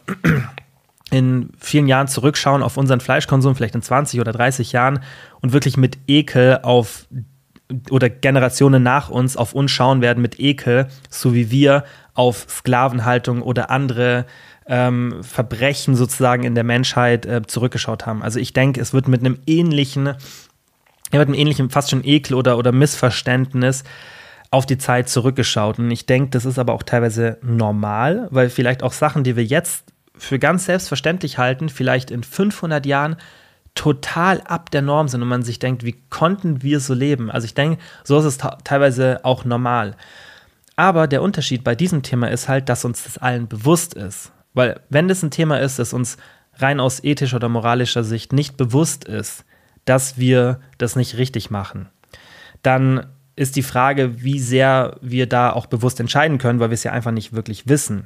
S1: in vielen Jahren zurückschauen auf unseren Fleischkonsum, vielleicht in zwanzig oder dreißig Jahren und wirklich mit Ekel auf oder Generationen nach uns auf uns schauen werden mit Ekel, so wie wir auf Sklavenhaltung oder andere ähm, Verbrechen sozusagen in der Menschheit äh, zurückgeschaut haben. Also ich denke, es wird mit einem ähnlichen, ja, mit einem ähnlichen fast schon Ekel oder, oder Missverständnis auf die Zeit zurückgeschaut. Und ich denke, das ist aber auch teilweise normal, weil vielleicht auch Sachen, die wir jetzt für ganz selbstverständlich halten, vielleicht in fünfhundert Jahren total ab der Norm sind und man sich denkt, wie konnten wir so leben? Also ich denke, so ist es ta- teilweise auch normal. Aber der Unterschied bei diesem Thema ist halt, dass uns das allen bewusst ist. Weil wenn das ein Thema ist, das uns rein aus ethischer oder moralischer Sicht nicht bewusst ist, dass wir das nicht richtig machen, dann ist die Frage, wie sehr wir da auch bewusst entscheiden können, weil wir es ja einfach nicht wirklich wissen.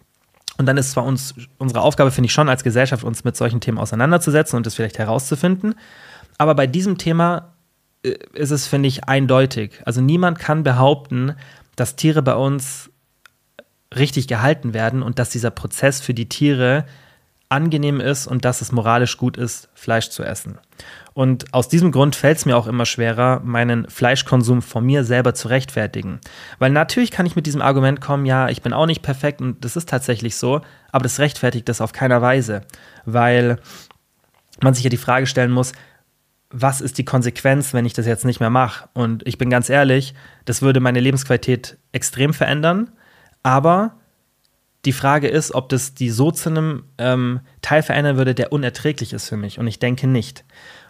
S1: Und dann ist zwar uns, unsere Aufgabe, finde ich schon, als Gesellschaft uns mit solchen Themen auseinanderzusetzen und es vielleicht herauszufinden. Aber bei diesem Thema ist es, finde ich, eindeutig. Also niemand kann behaupten, dass Tiere bei uns richtig gehalten werden und dass dieser Prozess für die Tiere angenehm ist und dass es moralisch gut ist, Fleisch zu essen. Und aus diesem Grund fällt es mir auch immer schwerer, meinen Fleischkonsum von mir selber zu rechtfertigen. Weil natürlich kann ich mit diesem Argument kommen, ja, ich bin auch nicht perfekt und das ist tatsächlich so, aber das rechtfertigt das auf keiner Weise. Weil man sich ja die Frage stellen muss, was ist die Konsequenz, wenn ich das jetzt nicht mehr mache? Und ich bin ganz ehrlich, das würde meine Lebensqualität extrem verändern, aber die Frage ist, ob das die so zu einem ähm, Teil verändern würde, der unerträglich ist für mich. Und ich denke nicht.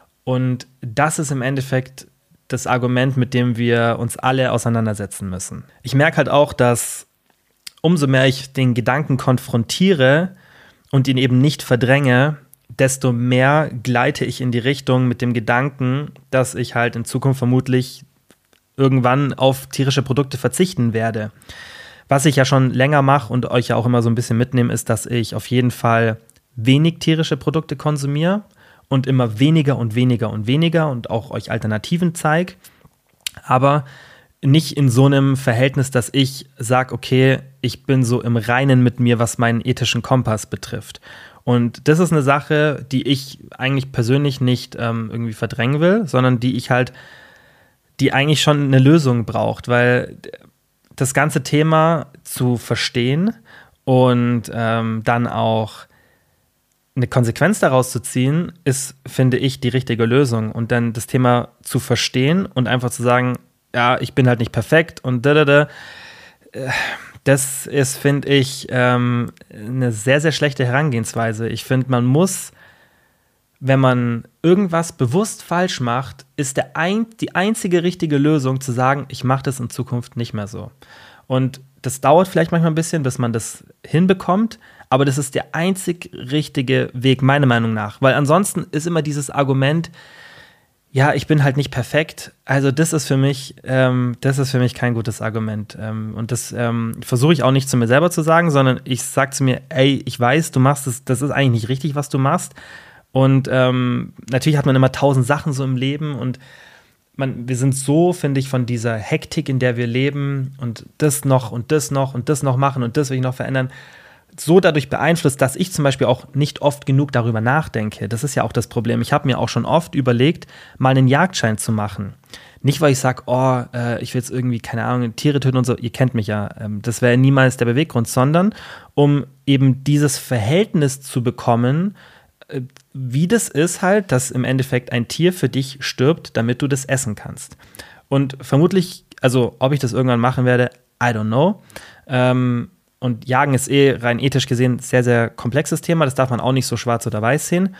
S1: Und das ist im Endeffekt das Argument, mit dem wir uns alle auseinandersetzen müssen. Ich merke halt auch, dass umso mehr ich den Gedanken konfrontiere und ihn eben nicht verdränge, desto mehr gleite ich in die Richtung mit dem Gedanken, dass ich halt in Zukunft vermutlich irgendwann auf tierische Produkte verzichten werde. Was ich ja schon länger mache und euch ja auch immer so ein bisschen mitnehme, ist, dass ich auf jeden Fall wenig tierische Produkte konsumiere und immer weniger und weniger und weniger und auch euch Alternativen zeige. Aber nicht in so einem Verhältnis, dass ich sage, okay, ich bin so im Reinen mit mir, was meinen ethischen Kompass betrifft. Und das ist eine Sache, die ich eigentlich persönlich nicht ähm, irgendwie verdrängen will, sondern die ich halt, die eigentlich schon eine Lösung braucht, weil das ganze Thema zu verstehen und ähm, dann auch eine Konsequenz daraus zu ziehen, ist, finde ich, die richtige Lösung. Und dann das Thema zu verstehen und einfach zu sagen, ja, ich bin halt nicht perfekt und da, da, da. Das ist, finde ich, ähm, eine sehr, sehr schlechte Herangehensweise. Ich finde, man muss, wenn man irgendwas bewusst falsch macht, ist der ein, die einzige richtige Lösung zu sagen, ich mache das in Zukunft nicht mehr so. Und das dauert vielleicht manchmal ein bisschen, bis man das hinbekommt, aber das ist der einzig richtige Weg, meiner Meinung nach. Weil ansonsten ist immer dieses Argument, ja, ich bin halt nicht perfekt. Also das ist für mich, ähm, das ist für mich kein gutes Argument. Ähm, und das ähm, versuche ich auch nicht zu mir selber zu sagen, sondern ich sage zu mir, ey, ich weiß, du machst das, das ist eigentlich nicht richtig, was du machst. Und ähm, natürlich hat man immer tausend Sachen so im Leben und man, wir sind so, finde ich, von dieser Hektik, in der wir leben und das noch und das noch und das noch machen und das will ich noch verändern, so dadurch beeinflusst, dass ich zum Beispiel auch nicht oft genug darüber nachdenke. Das ist ja auch das Problem. Ich habe mir auch schon oft überlegt, mal einen Jagdschein zu machen. Nicht, weil ich sage, oh, äh, ich will jetzt irgendwie, keine Ahnung, Tiere töten und so. Ihr kennt mich ja. Ähm, das wäre niemals der Beweggrund, sondern um eben dieses Verhältnis zu bekommen, äh, wie das ist halt, dass im Endeffekt ein Tier für dich stirbt, damit du das essen kannst. Und vermutlich, also ob ich das irgendwann machen werde, I don't know. Ähm, Und Jagen ist eh rein ethisch gesehen ein sehr, sehr komplexes Thema. Das darf man auch nicht so schwarz oder weiß sehen.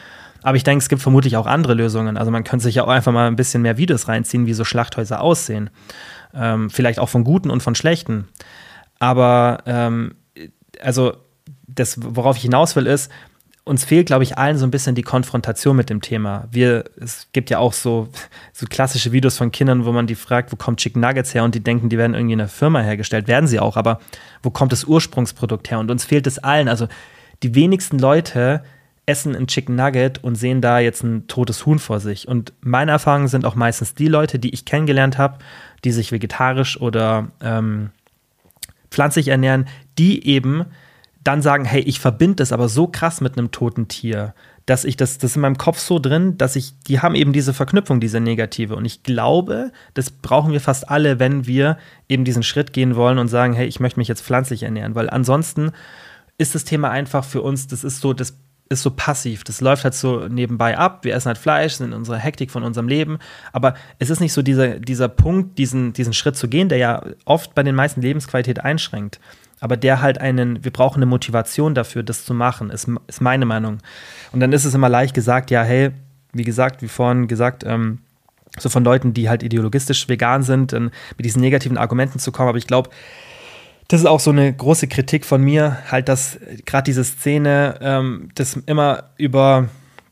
S1: Aber ich denke, es gibt vermutlich auch andere Lösungen. Also man könnte sich ja auch einfach mal ein bisschen mehr Videos reinziehen, wie so Schlachthäuser aussehen. Ähm, vielleicht auch von guten und von schlechten. Aber ähm, also das, worauf ich hinaus will, ist, uns fehlt, glaube ich, allen so ein bisschen die Konfrontation mit dem Thema. Wir, es gibt ja auch so, so klassische Videos von Kindern, wo man die fragt, wo kommt Chicken Nuggets her? Und die denken, die werden irgendwie in einer Firma hergestellt. Werden sie auch, aber wo kommt das Ursprungsprodukt her? Und uns fehlt es allen. Also die wenigsten Leute essen ein Chicken Nugget und sehen da jetzt ein totes Huhn vor sich. Und meine Erfahrungen sind auch meistens die Leute, die ich kennengelernt habe, die sich vegetarisch oder ähm, pflanzlich ernähren, die eben dann sagen, hey, ich verbinde das aber so krass mit einem toten Tier, dass ich das, das ist in meinem Kopf so drin, dass ich, die haben eben diese Verknüpfung, diese negative. Und ich glaube, das brauchen wir fast alle, wenn wir eben diesen Schritt gehen wollen und sagen, hey, ich möchte mich jetzt pflanzlich ernähren. Weil ansonsten ist das Thema einfach für uns, das ist so, das ist so passiv. Das läuft halt so nebenbei ab. Wir essen halt Fleisch, sind in unserer Hektik von unserem Leben. Aber es ist nicht so dieser, dieser Punkt, diesen, diesen Schritt zu gehen, der ja oft bei den meisten Lebensqualität einschränkt. Aber der halt einen, wir brauchen eine Motivation dafür, das zu machen, ist, ist meine Meinung. Und dann ist es immer leicht gesagt, ja, hey, wie gesagt, wie vorhin gesagt, ähm, so von Leuten, die halt ideologistisch vegan sind, dann mit diesen negativen Argumenten zu kommen. Aber ich glaube, das ist auch so eine große Kritik von mir, halt, dass gerade diese Szene ähm, das immer über,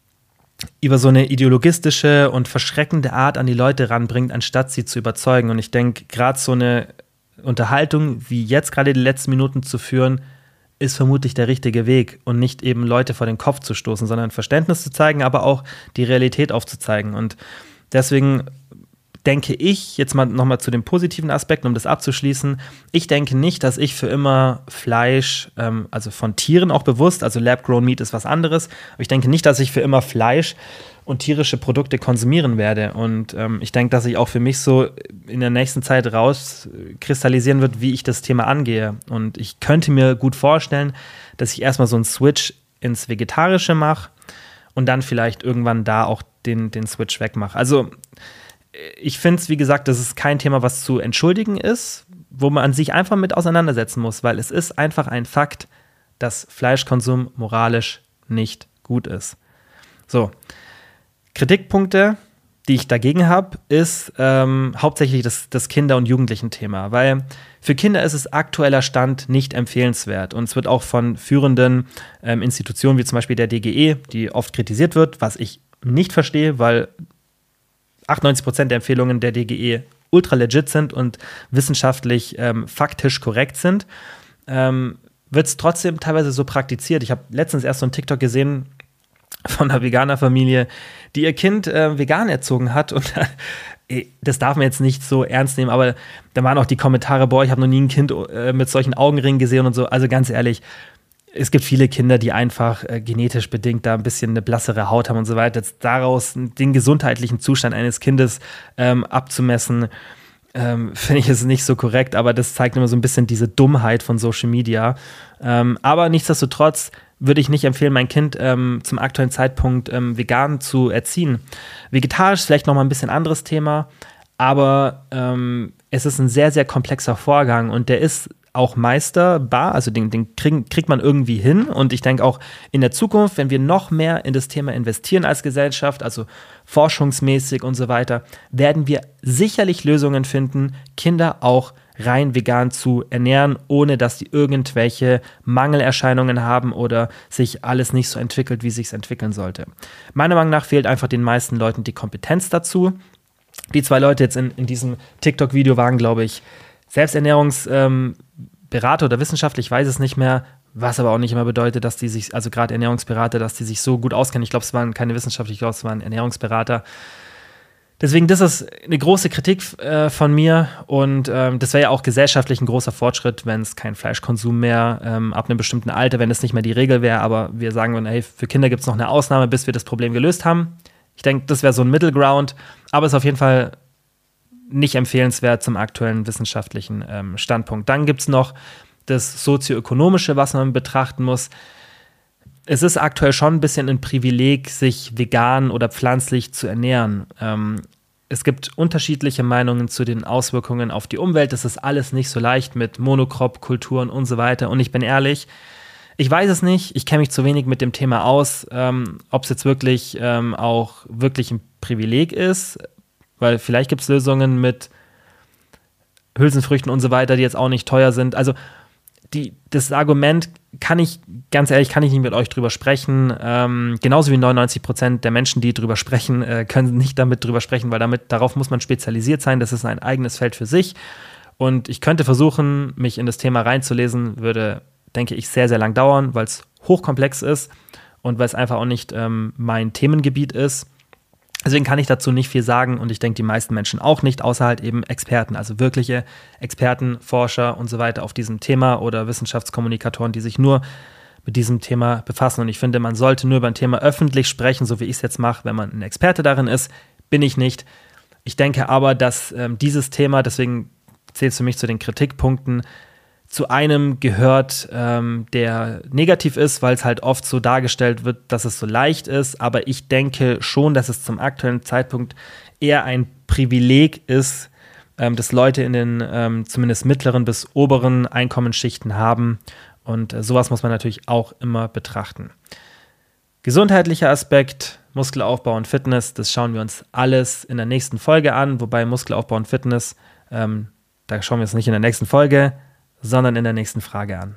S1: über so eine ideologistische und verschreckende Art an die Leute ranbringt, anstatt sie zu überzeugen. Und ich denke, gerade so eine Unterhaltung, wie jetzt gerade die letzten Minuten zu führen, ist vermutlich der richtige Weg und nicht eben Leute vor den Kopf zu stoßen, sondern Verständnis zu zeigen, aber auch die Realität aufzuzeigen. Und deswegen denke ich, jetzt mal nochmal zu den positiven Aspekten, um das abzuschließen, ich denke nicht, dass ich für immer Fleisch, ähm, also von Tieren auch bewusst, also Lab-Grown Meat ist was anderes, aber ich denke nicht, dass ich für immer Fleisch und tierische Produkte konsumieren werde. Und ähm, ich denke, dass sich auch für mich so in der nächsten Zeit rauskristallisieren wird, wie ich das Thema angehe. Und ich könnte mir gut vorstellen, dass ich erstmal so einen Switch ins Vegetarische mache und dann vielleicht irgendwann da auch den, den Switch wegmache. Also ich finde es, wie gesagt, das ist kein Thema, was zu entschuldigen ist, wo man sich einfach mit auseinandersetzen muss, weil es ist einfach ein Fakt, dass Fleischkonsum moralisch nicht gut ist. So, Kritikpunkte, die ich dagegen habe, ist ähm, hauptsächlich das, das Kinder- und Jugendlichen-Thema, weil für Kinder ist es aktueller Stand nicht empfehlenswert und es wird auch von führenden ähm, Institutionen wie zum Beispiel der D G E, die oft kritisiert wird, was ich nicht verstehe, weil achtundneunzig Prozent der Empfehlungen der D G E ultra legit sind und wissenschaftlich ähm, faktisch korrekt sind, ähm, wird es trotzdem teilweise so praktiziert. Ich habe letztens erst so einen TikTok gesehen von einer Veganerfamilie, die ihr Kind äh, vegan erzogen hat und äh, das darf man jetzt nicht so ernst nehmen, aber da waren auch die Kommentare, boah, ich habe noch nie ein Kind äh, mit solchen Augenringen gesehen und so, also ganz ehrlich, es gibt viele Kinder, die einfach äh, genetisch bedingt da ein bisschen eine blassere Haut haben und so weiter, jetzt daraus den gesundheitlichen Zustand eines Kindes ähm, abzumessen, ähm, finde ich es nicht so korrekt, aber das zeigt immer so ein bisschen diese Dummheit von Social Media, ähm, aber nichtsdestotrotz würde ich nicht empfehlen, mein Kind ähm, zum aktuellen Zeitpunkt ähm, vegan zu erziehen. Vegetarisch ist vielleicht nochmal ein bisschen anderes Thema, aber ähm, es ist ein sehr, sehr komplexer Vorgang und der ist auch meisterbar, also den, den krieg, kriegt man irgendwie hin und ich denke auch in der Zukunft, wenn wir noch mehr in das Thema investieren als Gesellschaft, also forschungsmäßig und so weiter, werden wir sicherlich Lösungen finden, Kinder auch rein vegan zu ernähren, ohne dass die irgendwelche Mangelerscheinungen haben oder sich alles nicht so entwickelt, wie es sich entwickeln sollte. Meiner Meinung nach fehlt einfach den meisten Leuten die Kompetenz dazu. Die zwei Leute jetzt in, in diesem TikTok-Video waren, glaube ich, Selbsternährungsberater ähm, oder Wissenschaftler, ich weiß es nicht mehr, was aber auch nicht immer bedeutet, dass die sich, also gerade Ernährungsberater, dass die sich so gut auskennen. Ich glaube, es waren keine Wissenschaftler, ich glaube, es waren Ernährungsberater. Deswegen, das ist eine große Kritik äh, von mir und ähm, das wäre ja auch gesellschaftlich ein großer Fortschritt, wenn es keinen Fleischkonsum mehr ähm, ab einem bestimmten Alter, wenn es nicht mehr die Regel wäre, aber wir sagen würden, hey, für Kinder gibt es noch eine Ausnahme, bis wir das Problem gelöst haben. Ich denke, das wäre so ein Middle Ground, aber es ist auf jeden Fall nicht empfehlenswert zum aktuellen wissenschaftlichen ähm, Standpunkt. Dann gibt es noch das Sozioökonomische, was man betrachten muss. Es ist aktuell schon ein bisschen ein Privileg, sich vegan oder pflanzlich zu ernähren. Ähm, es gibt unterschiedliche Meinungen zu den Auswirkungen auf die Umwelt. Das ist alles nicht so leicht mit Monocrop-Kulturen und so weiter. Und ich bin ehrlich, Ich weiß es nicht, ich kenne mich zu wenig mit dem Thema aus, ähm, ob es jetzt wirklich ähm, auch wirklich ein Privileg ist, weil vielleicht gibt es Lösungen mit Hülsenfrüchten und so weiter, die jetzt auch nicht teuer sind. Also die, das Argument kann ich, ganz ehrlich, kann ich nicht mit euch drüber sprechen. Ähm, genauso wie neunundneunzig Prozent der Menschen, die drüber sprechen, äh, können nicht damit drüber sprechen, weil damit, darauf muss man spezialisiert sein. Das ist ein eigenes Feld für sich. Und ich könnte versuchen, mich in das Thema reinzulesen, würde, denke ich, sehr, sehr lang dauern, weil es hochkomplex ist und weil es einfach auch nicht ähm, mein Themengebiet ist. Deswegen kann ich dazu nicht viel sagen und ich denke, die meisten Menschen auch nicht, außer halt eben Experten, also wirkliche Experten, Forscher und so weiter auf diesem Thema oder Wissenschaftskommunikatoren, die sich nur mit diesem Thema befassen. Und ich finde, man sollte nur über ein Thema öffentlich sprechen, so wie ich es jetzt mache, wenn man ein Experte darin ist. Bin ich nicht. Ich denke aber, dass ähm, dieses Thema, deswegen zählt es für mich zu den Kritikpunkten, zu einem gehört, ähm, der negativ ist, weil es halt oft so dargestellt wird, dass es so leicht ist. Aber ich denke schon, dass es zum aktuellen Zeitpunkt eher ein Privileg ist, ähm, das Leute in den ähm, zumindest mittleren bis oberen Einkommensschichten haben. Und äh, sowas muss man natürlich auch immer betrachten. Gesundheitlicher Aspekt, Muskelaufbau und Fitness, das schauen wir uns alles in der nächsten Folge an. Wobei Muskelaufbau und Fitness, ähm, da schauen wir uns nicht in der nächsten Folge, sondern in der nächsten Frage an.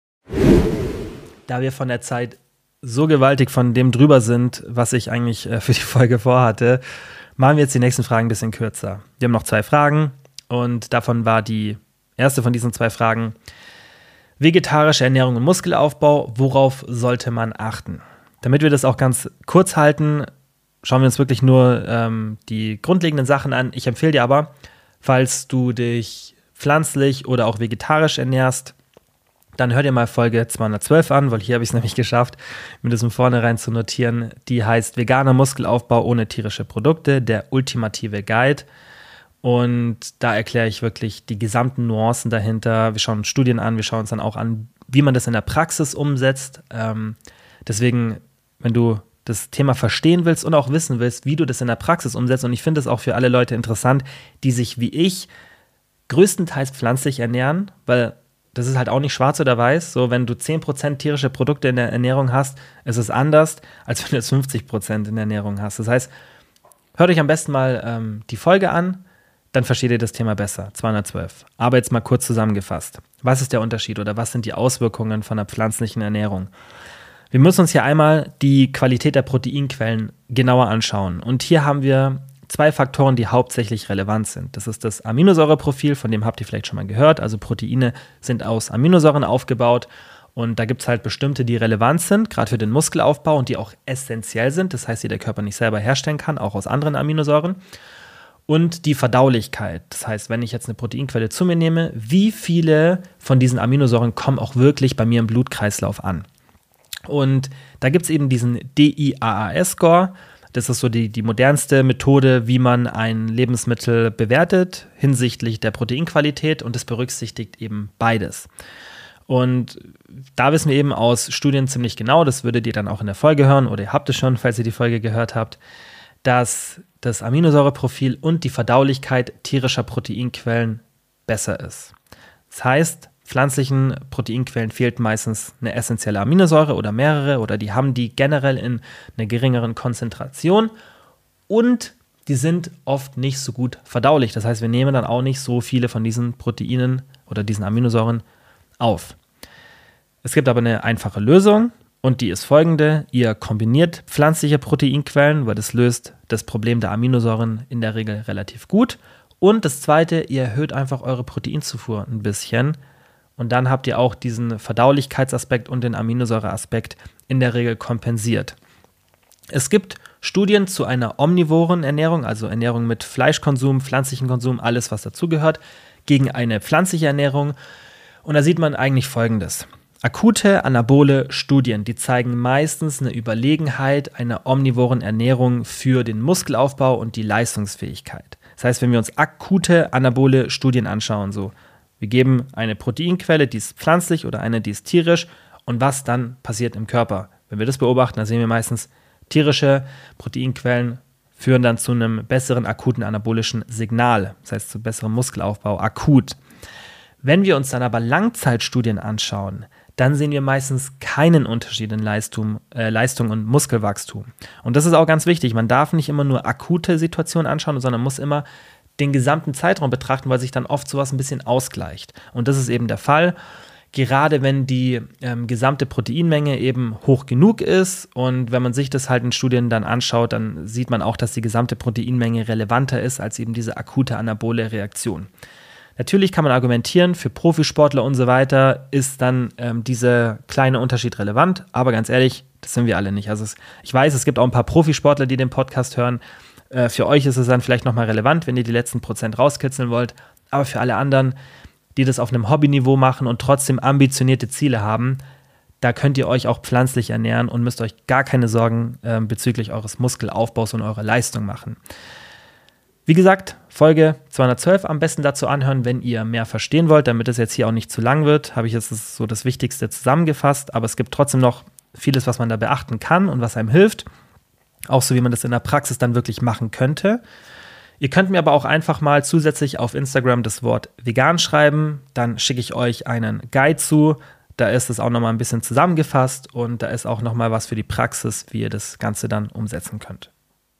S1: Da wir von der Zeit so gewaltig von dem drüber sind, was ich eigentlich äh, für die Folge vorhatte, machen wir jetzt die nächsten Fragen ein bisschen kürzer. Wir haben noch zwei Fragen und davon war die erste von diesen zwei Fragen: Vegetarische Ernährung und Muskelaufbau, worauf sollte man achten? Damit wir das auch ganz kurz halten, schauen wir uns wirklich nur ähm, die grundlegenden Sachen an. Ich empfehle dir aber, falls du dich pflanzlich oder auch vegetarisch ernährst, dann hör dir mal Folge zweihundertzwölf an, weil hier habe ich es nämlich geschafft, mir das von vornherein zu notieren. Die heißt Veganer Muskelaufbau ohne tierische Produkte, der ultimative Guide. Und da erkläre ich wirklich die gesamten Nuancen dahinter. Wir schauen uns Studien an, wir schauen uns dann auch an, wie man das in der Praxis umsetzt. Ähm, deswegen, wenn du das Thema verstehen willst und auch wissen willst, wie du das in der Praxis umsetzt, und ich finde es auch für alle Leute interessant, die sich wie ich größtenteils pflanzlich ernähren, weil das ist halt auch nicht schwarz oder weiß. So, wenn du zehn Prozent tierische Produkte in der Ernährung hast, ist es anders, als wenn du jetzt fünfzig Prozent in der Ernährung hast. Das heißt, hört euch am besten mal ähm, die Folge an, dann versteht ihr das Thema besser. zweihundertzwölf. Aber jetzt mal kurz zusammengefasst. Was ist der Unterschied oder was sind die Auswirkungen von einer pflanzlichen Ernährung? Wir müssen uns hier einmal die Qualität der Proteinquellen genauer anschauen. Und hier haben wir zwei Faktoren, die hauptsächlich relevant sind. Das ist das Aminosäureprofil, von dem habt ihr vielleicht schon mal gehört. Also Proteine sind aus Aminosäuren aufgebaut und da gibt es halt bestimmte, die relevant sind, gerade für den Muskelaufbau und die auch essentiell sind. Das heißt, die der Körper nicht selber herstellen kann, auch aus anderen Aminosäuren. Und die Verdaulichkeit. Das heißt, wenn ich jetzt eine Proteinquelle zu mir nehme, wie viele von diesen Aminosäuren kommen auch wirklich bei mir im Blutkreislauf an? Und da gibt es eben diesen D I A A S-Score. Das ist so die, die modernste Methode, wie man ein Lebensmittel bewertet hinsichtlich der Proteinqualität, und das berücksichtigt eben beides. Und da wissen wir eben aus Studien ziemlich genau, das würdet ihr dann auch in der Folge hören oder ihr habt es schon, falls ihr die Folge gehört habt, dass das Aminosäureprofil und die Verdaulichkeit tierischer Proteinquellen besser ist. Das heißt, pflanzlichen Proteinquellen fehlt meistens eine essentielle Aminosäure oder mehrere, oder die haben die generell in einer geringeren Konzentration und die sind oft nicht so gut verdaulich. Das heißt, wir nehmen dann auch nicht so viele von diesen Proteinen oder diesen Aminosäuren auf. Es gibt aber eine einfache Lösung und die ist folgende: Ihr kombiniert pflanzliche Proteinquellen, weil das löst das Problem der Aminosäuren in der Regel relativ gut. Und das zweite, ihr erhöht einfach eure Proteinzufuhr ein bisschen. Und dann habt ihr auch diesen Verdaulichkeitsaspekt und den Aminosäureaspekt in der Regel kompensiert. Es gibt Studien zu einer omnivoren Ernährung, also Ernährung mit Fleischkonsum, pflanzlichen Konsum, alles was dazugehört, gegen eine pflanzliche Ernährung. Und da sieht man eigentlich Folgendes. Akute anabole Studien, die zeigen meistens eine Überlegenheit einer omnivoren Ernährung für den Muskelaufbau und die Leistungsfähigkeit. Das heißt, wenn wir uns akute anabole Studien anschauen, so wir geben eine Proteinquelle, die ist pflanzlich, oder eine, die ist tierisch, und was dann passiert im Körper. Wenn wir das beobachten, dann sehen wir meistens, tierische Proteinquellen führen dann zu einem besseren akuten anabolischen Signal, das heißt zu besserem Muskelaufbau akut. Wenn wir uns dann aber Langzeitstudien anschauen, dann sehen wir meistens keinen Unterschied in Leistung, äh, Leistung und Muskelwachstum. Und das ist auch ganz wichtig. Man darf nicht immer nur akute Situationen anschauen, sondern muss immer den gesamten Zeitraum betrachten, weil sich dann oft sowas ein bisschen ausgleicht. Und das ist eben der Fall. Gerade wenn die ähm, gesamte Proteinmenge eben hoch genug ist und wenn man sich das halt in Studien dann anschaut, dann sieht man auch, dass die gesamte Proteinmenge relevanter ist als eben diese akute anabole Reaktion. Natürlich kann man argumentieren, für Profisportler und so weiter ist dann ähm, dieser kleine Unterschied relevant, aber ganz ehrlich, das sind wir alle nicht. Also es, ich weiß, es gibt auch ein paar Profisportler, die den Podcast hören. Äh, für euch ist es dann vielleicht nochmal relevant, wenn ihr die letzten Prozent rauskitzeln wollt, aber für alle anderen, die das auf einem Hobbyniveau machen und trotzdem ambitionierte Ziele haben, da könnt ihr euch auch pflanzlich ernähren und müsst euch gar keine Sorgen äh, bezüglich eures Muskelaufbaus und eurer Leistung machen. Wie gesagt, Folge zweihundertzwölf am besten dazu anhören, wenn ihr mehr verstehen wollt, damit es jetzt hier auch nicht zu lang wird, habe ich jetzt so das Wichtigste zusammengefasst, aber es gibt trotzdem noch vieles, was man da beachten kann und was einem hilft, auch so wie man das in der Praxis dann wirklich machen könnte. Ihr könnt mir aber auch einfach mal zusätzlich auf Instagram das Wort vegan schreiben, dann schicke ich euch einen Guide zu, da ist es auch nochmal ein bisschen zusammengefasst und da ist auch nochmal was für die Praxis, wie ihr das Ganze dann umsetzen könnt.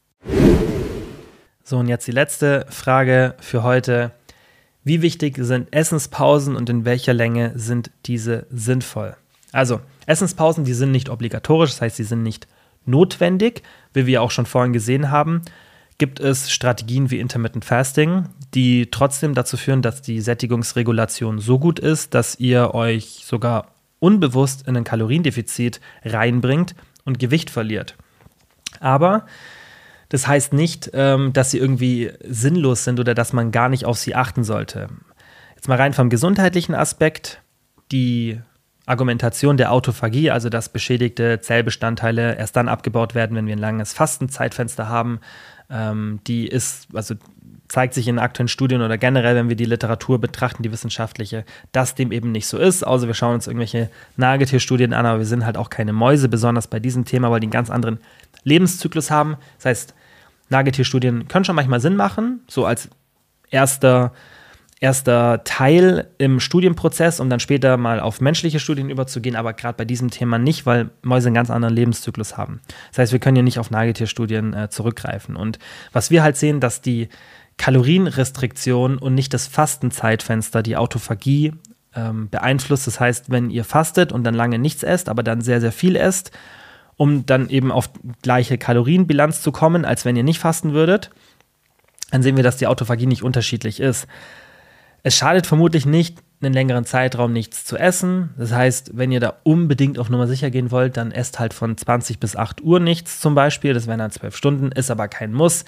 S1: So, und jetzt die letzte Frage für heute. Wie wichtig sind Essenspausen und in welcher Länge sind diese sinnvoll? Also, Essenspausen, die sind nicht obligatorisch, das heißt, sie sind nicht notwendig, wie wir auch schon vorhin gesehen haben. Gibt es Strategien wie Intermittent Fasting, die trotzdem dazu führen, dass die Sättigungsregulation so gut ist, dass ihr euch sogar unbewusst in ein Kaloriendefizit reinbringt und Gewicht verliert. Aber das heißt nicht, ähm, dass sie irgendwie sinnlos sind oder dass man gar nicht auf sie achten sollte. Jetzt mal rein vom gesundheitlichen Aspekt, die Argumentation der Autophagie, also dass beschädigte Zellbestandteile erst dann abgebaut werden, wenn wir ein langes Fastenzeitfenster haben, ähm, die ist, also zeigt sich in aktuellen Studien oder generell, wenn wir die Literatur betrachten, die wissenschaftliche, dass dem eben nicht so ist. Also wir schauen uns irgendwelche Nagetierstudien an, aber wir sind halt auch keine Mäuse, besonders bei diesem Thema, weil die einen ganz anderen Lebenszyklus haben. Das heißt, Nagetierstudien können schon manchmal Sinn machen, so als erster erster Teil im Studienprozess, um dann später mal auf menschliche Studien überzugehen, aber gerade bei diesem Thema nicht, weil Mäuse einen ganz anderen Lebenszyklus haben. Das heißt, wir können hier nicht auf Nagetierstudien äh, zurückgreifen. Und was wir halt sehen, dass die Kalorienrestriktion und nicht das Fastenzeitfenster die Autophagie ähm, beeinflusst. Das heißt, wenn ihr fastet und dann lange nichts esst, aber dann sehr, sehr viel esst, um dann eben auf gleiche Kalorienbilanz zu kommen, als wenn ihr nicht fasten würdet, dann sehen wir, dass die Autophagie nicht unterschiedlich ist. Es schadet vermutlich nicht, einen längeren Zeitraum nichts zu essen. Das heißt, wenn ihr da unbedingt auf Nummer sicher gehen wollt, dann esst halt von zwanzig bis acht Uhr nichts zum Beispiel. Das wären dann zwölf Stunden, ist aber kein Muss.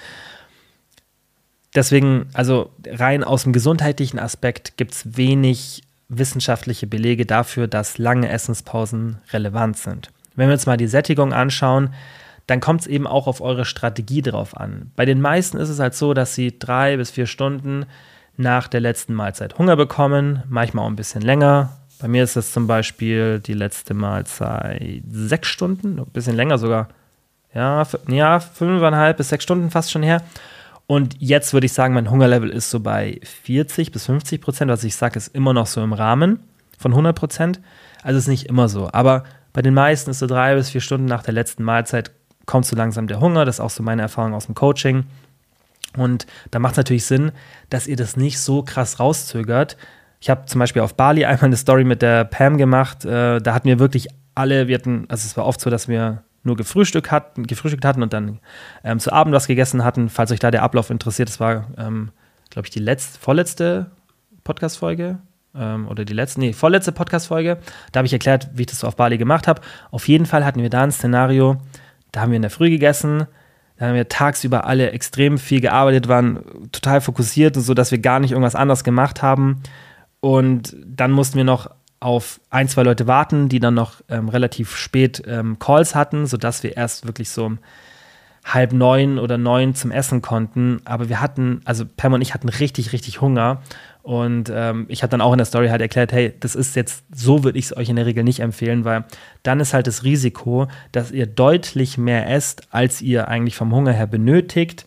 S1: Deswegen, also rein aus dem gesundheitlichen Aspekt gibt es wenig wissenschaftliche Belege dafür, dass lange Essenspausen relevant sind. Wenn wir uns mal die Sättigung anschauen, dann kommt es eben auch auf eure Strategie drauf an. Bei den meisten ist es halt so, dass sie drei bis vier Stunden nach der letzten Mahlzeit Hunger bekommen, manchmal auch ein bisschen länger. Bei mir ist das zum Beispiel die letzte Mahlzeit sechs Stunden, ein bisschen länger sogar. Ja, f- ja, fünfeinhalb bis sechs Stunden fast schon her. Und jetzt würde ich sagen, mein Hungerlevel ist so bei vierzig bis fünfzig Prozent. Was ich sage, ist immer noch so im Rahmen von hundert Prozent. Also ist nicht immer so. Aber bei den meisten ist so drei bis vier Stunden nach der letzten Mahlzeit kommt so langsam der Hunger. Das ist auch so meine Erfahrung aus dem Coaching. Und da macht es natürlich Sinn, dass ihr das nicht so krass rauszögert. Ich habe zum Beispiel auf Bali einmal eine Story mit der Pam gemacht. Äh, da hatten wir wirklich alle, wir hatten, also es war oft so, dass wir nur gefrühstückt hatten, gefrühstückt hatten und dann ähm, zu Abend was gegessen hatten. Falls euch da der Ablauf interessiert, das war, ähm, glaube ich, die letzte, vorletzte Podcast-Folge ähm, oder die letzte, nee, vorletzte Podcast-Folge. Da habe ich erklärt, wie ich das so auf Bali gemacht habe. Auf jeden Fall hatten wir da ein Szenario, da haben wir in der Früh gegessen. Da haben wir tagsüber alle extrem viel gearbeitet, waren total fokussiert, sodass wir gar nicht irgendwas anderes gemacht haben. Und dann mussten wir noch auf ein, zwei Leute warten, die dann noch ähm, relativ spät ähm, Calls hatten, sodass wir erst wirklich so um halb neun oder neun zum Essen konnten. Aber wir hatten, also Pam und ich hatten richtig, richtig Hunger. Und ähm, ich habe dann auch in der Story halt erklärt, hey, das ist jetzt, so würde ich es euch in der Regel nicht empfehlen, weil dann ist halt das Risiko, dass ihr deutlich mehr esst, als ihr eigentlich vom Hunger her benötigt.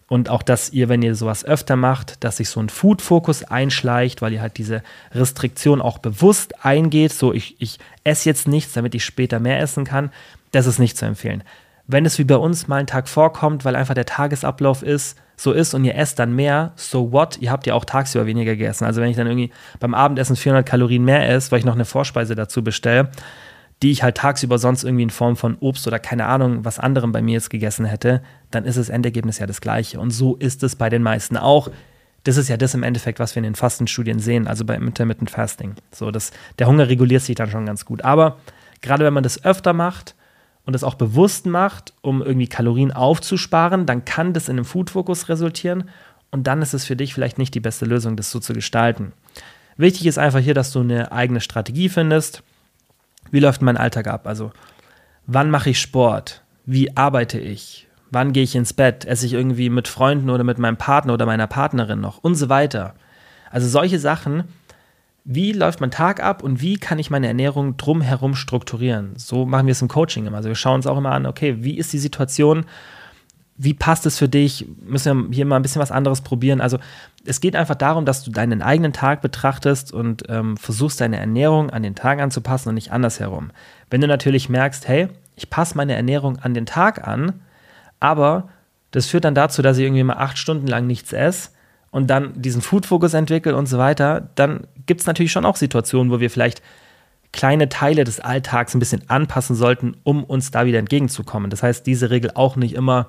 S1: Und auch, dass ihr, wenn ihr sowas öfter macht, dass sich so ein Food-Fokus einschleicht, weil ihr halt diese Restriktion auch bewusst eingeht. So, ich, ich esse jetzt nichts, damit ich später mehr essen kann. Das ist nicht zu empfehlen. Wenn es wie bei uns mal einen Tag vorkommt, weil einfach der Tagesablauf ist, so ist und ihr esst dann mehr, so what? Ihr habt ja auch tagsüber weniger gegessen. Also wenn ich dann irgendwie beim Abendessen vierhundert Kalorien mehr esse, weil ich noch eine Vorspeise dazu bestelle, die ich halt tagsüber sonst irgendwie in Form von Obst oder keine Ahnung, was anderem bei mir jetzt gegessen hätte, dann ist das Endergebnis ja das gleiche. Und so ist es bei den meisten auch. Das ist ja das im Endeffekt, was wir in den Fastenstudien sehen, also beim Intermittent Fasting. So, das, der Hunger reguliert sich dann schon ganz gut. Aber gerade wenn man das öfter macht und das auch bewusst macht, um irgendwie Kalorien aufzusparen, dann kann das in einem Food-Fokus resultieren und dann ist es für dich vielleicht nicht die beste Lösung, das so zu gestalten. Wichtig ist einfach hier, dass du eine eigene Strategie findest. Wie läuft mein Alltag ab? Also, wann mache ich Sport? Wie arbeite ich? Wann gehe ich ins Bett? Esse ich irgendwie mit Freunden oder mit meinem Partner oder meiner Partnerin noch? Und so weiter. Also solche Sachen. Wie läuft mein Tag ab und wie kann ich meine Ernährung drumherum strukturieren? So machen wir es im Coaching immer. Also wir schauen uns auch immer an, okay, wie ist die Situation? Wie passt es für dich? Müssen wir hier mal ein bisschen was anderes probieren? Also es geht einfach darum, dass du deinen eigenen Tag betrachtest und ähm, versuchst, deine Ernährung an den Tag anzupassen und nicht andersherum. Wenn du natürlich merkst, hey, ich passe meine Ernährung an den Tag an, aber das führt dann dazu, dass ich irgendwie mal acht Stunden lang nichts esse und dann diesen Food-Fokus entwickle und so weiter, dann gibt es natürlich schon auch Situationen, wo wir vielleicht kleine Teile des Alltags ein bisschen anpassen sollten, um uns da wieder entgegenzukommen. Das heißt, diese Regel auch nicht immer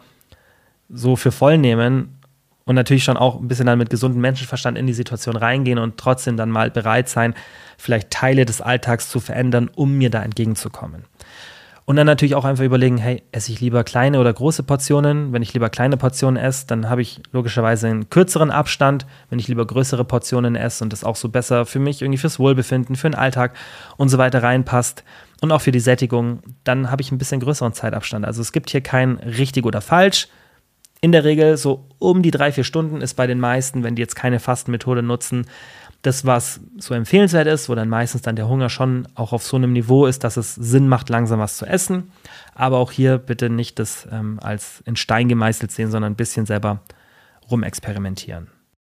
S1: so für voll nehmen und natürlich schon auch ein bisschen dann mit gesundem Menschenverstand in die Situation reingehen und trotzdem dann mal bereit sein, vielleicht Teile des Alltags zu verändern, um mir da entgegenzukommen. Und dann natürlich auch einfach überlegen, hey, esse ich lieber kleine oder große Portionen? Wenn ich lieber kleine Portionen esse, dann habe ich logischerweise einen kürzeren Abstand. Wenn ich lieber größere Portionen esse und das auch so besser für mich, irgendwie fürs Wohlbefinden, für den Alltag und so weiter reinpasst und auch für die Sättigung, dann habe ich ein bisschen größeren Zeitabstand. Also es gibt hier kein richtig oder falsch. In der Regel so um die drei, vier Stunden ist bei den meisten, wenn die jetzt keine Fastenmethode nutzen, das, was so empfehlenswert ist, wo dann meistens dann der Hunger schon auch auf so einem Niveau ist, dass es Sinn macht, langsam was zu essen. Aber auch hier bitte nicht das ähm, als in Stein gemeißelt sehen, sondern ein bisschen selber rumexperimentieren.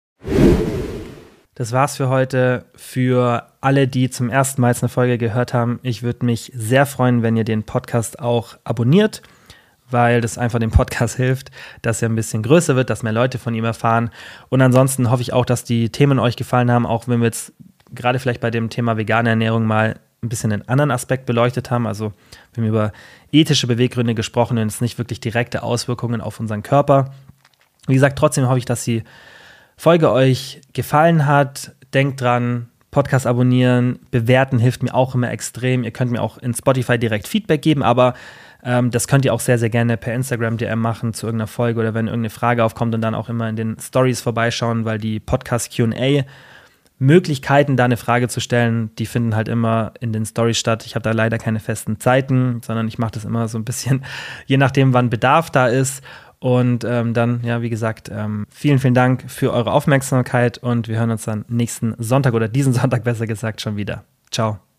S1: Das war's für heute. Für alle, die zum ersten Mal jetzt eine Folge gehört haben, ich würde mich sehr freuen, wenn ihr den Podcast auch abonniert, weil das einfach dem Podcast hilft, dass er ein bisschen größer wird, dass mehr Leute von ihm erfahren. Und ansonsten hoffe ich auch, dass die Themen euch gefallen haben, auch wenn wir jetzt gerade vielleicht bei dem Thema vegane Ernährung mal ein bisschen einen anderen Aspekt beleuchtet haben. Also wir haben über ethische Beweggründe gesprochen und jetzt nicht wirklich direkte Auswirkungen auf unseren Körper. Wie gesagt, trotzdem hoffe ich, dass die Folge euch gefallen hat. Denkt dran, Podcast abonnieren, bewerten hilft mir auch immer extrem. Ihr könnt mir auch in Spotify direkt Feedback geben, aber ähm, das könnt ihr auch sehr, sehr gerne per Instagram-D M machen zu irgendeiner Folge oder wenn irgendeine Frage aufkommt und dann auch immer in den Stories vorbeischauen, weil die Podcast-Q und A-Möglichkeiten, da eine Frage zu stellen, die finden halt immer in den Stories statt. Ich habe da leider keine festen Zeiten, sondern ich mache das immer so ein bisschen, je nachdem, wann Bedarf da ist. Und ähm, dann, ja, wie gesagt, ähm, vielen, vielen Dank für eure Aufmerksamkeit und wir hören uns dann nächsten Sonntag oder diesen Sonntag besser gesagt schon wieder. Ciao.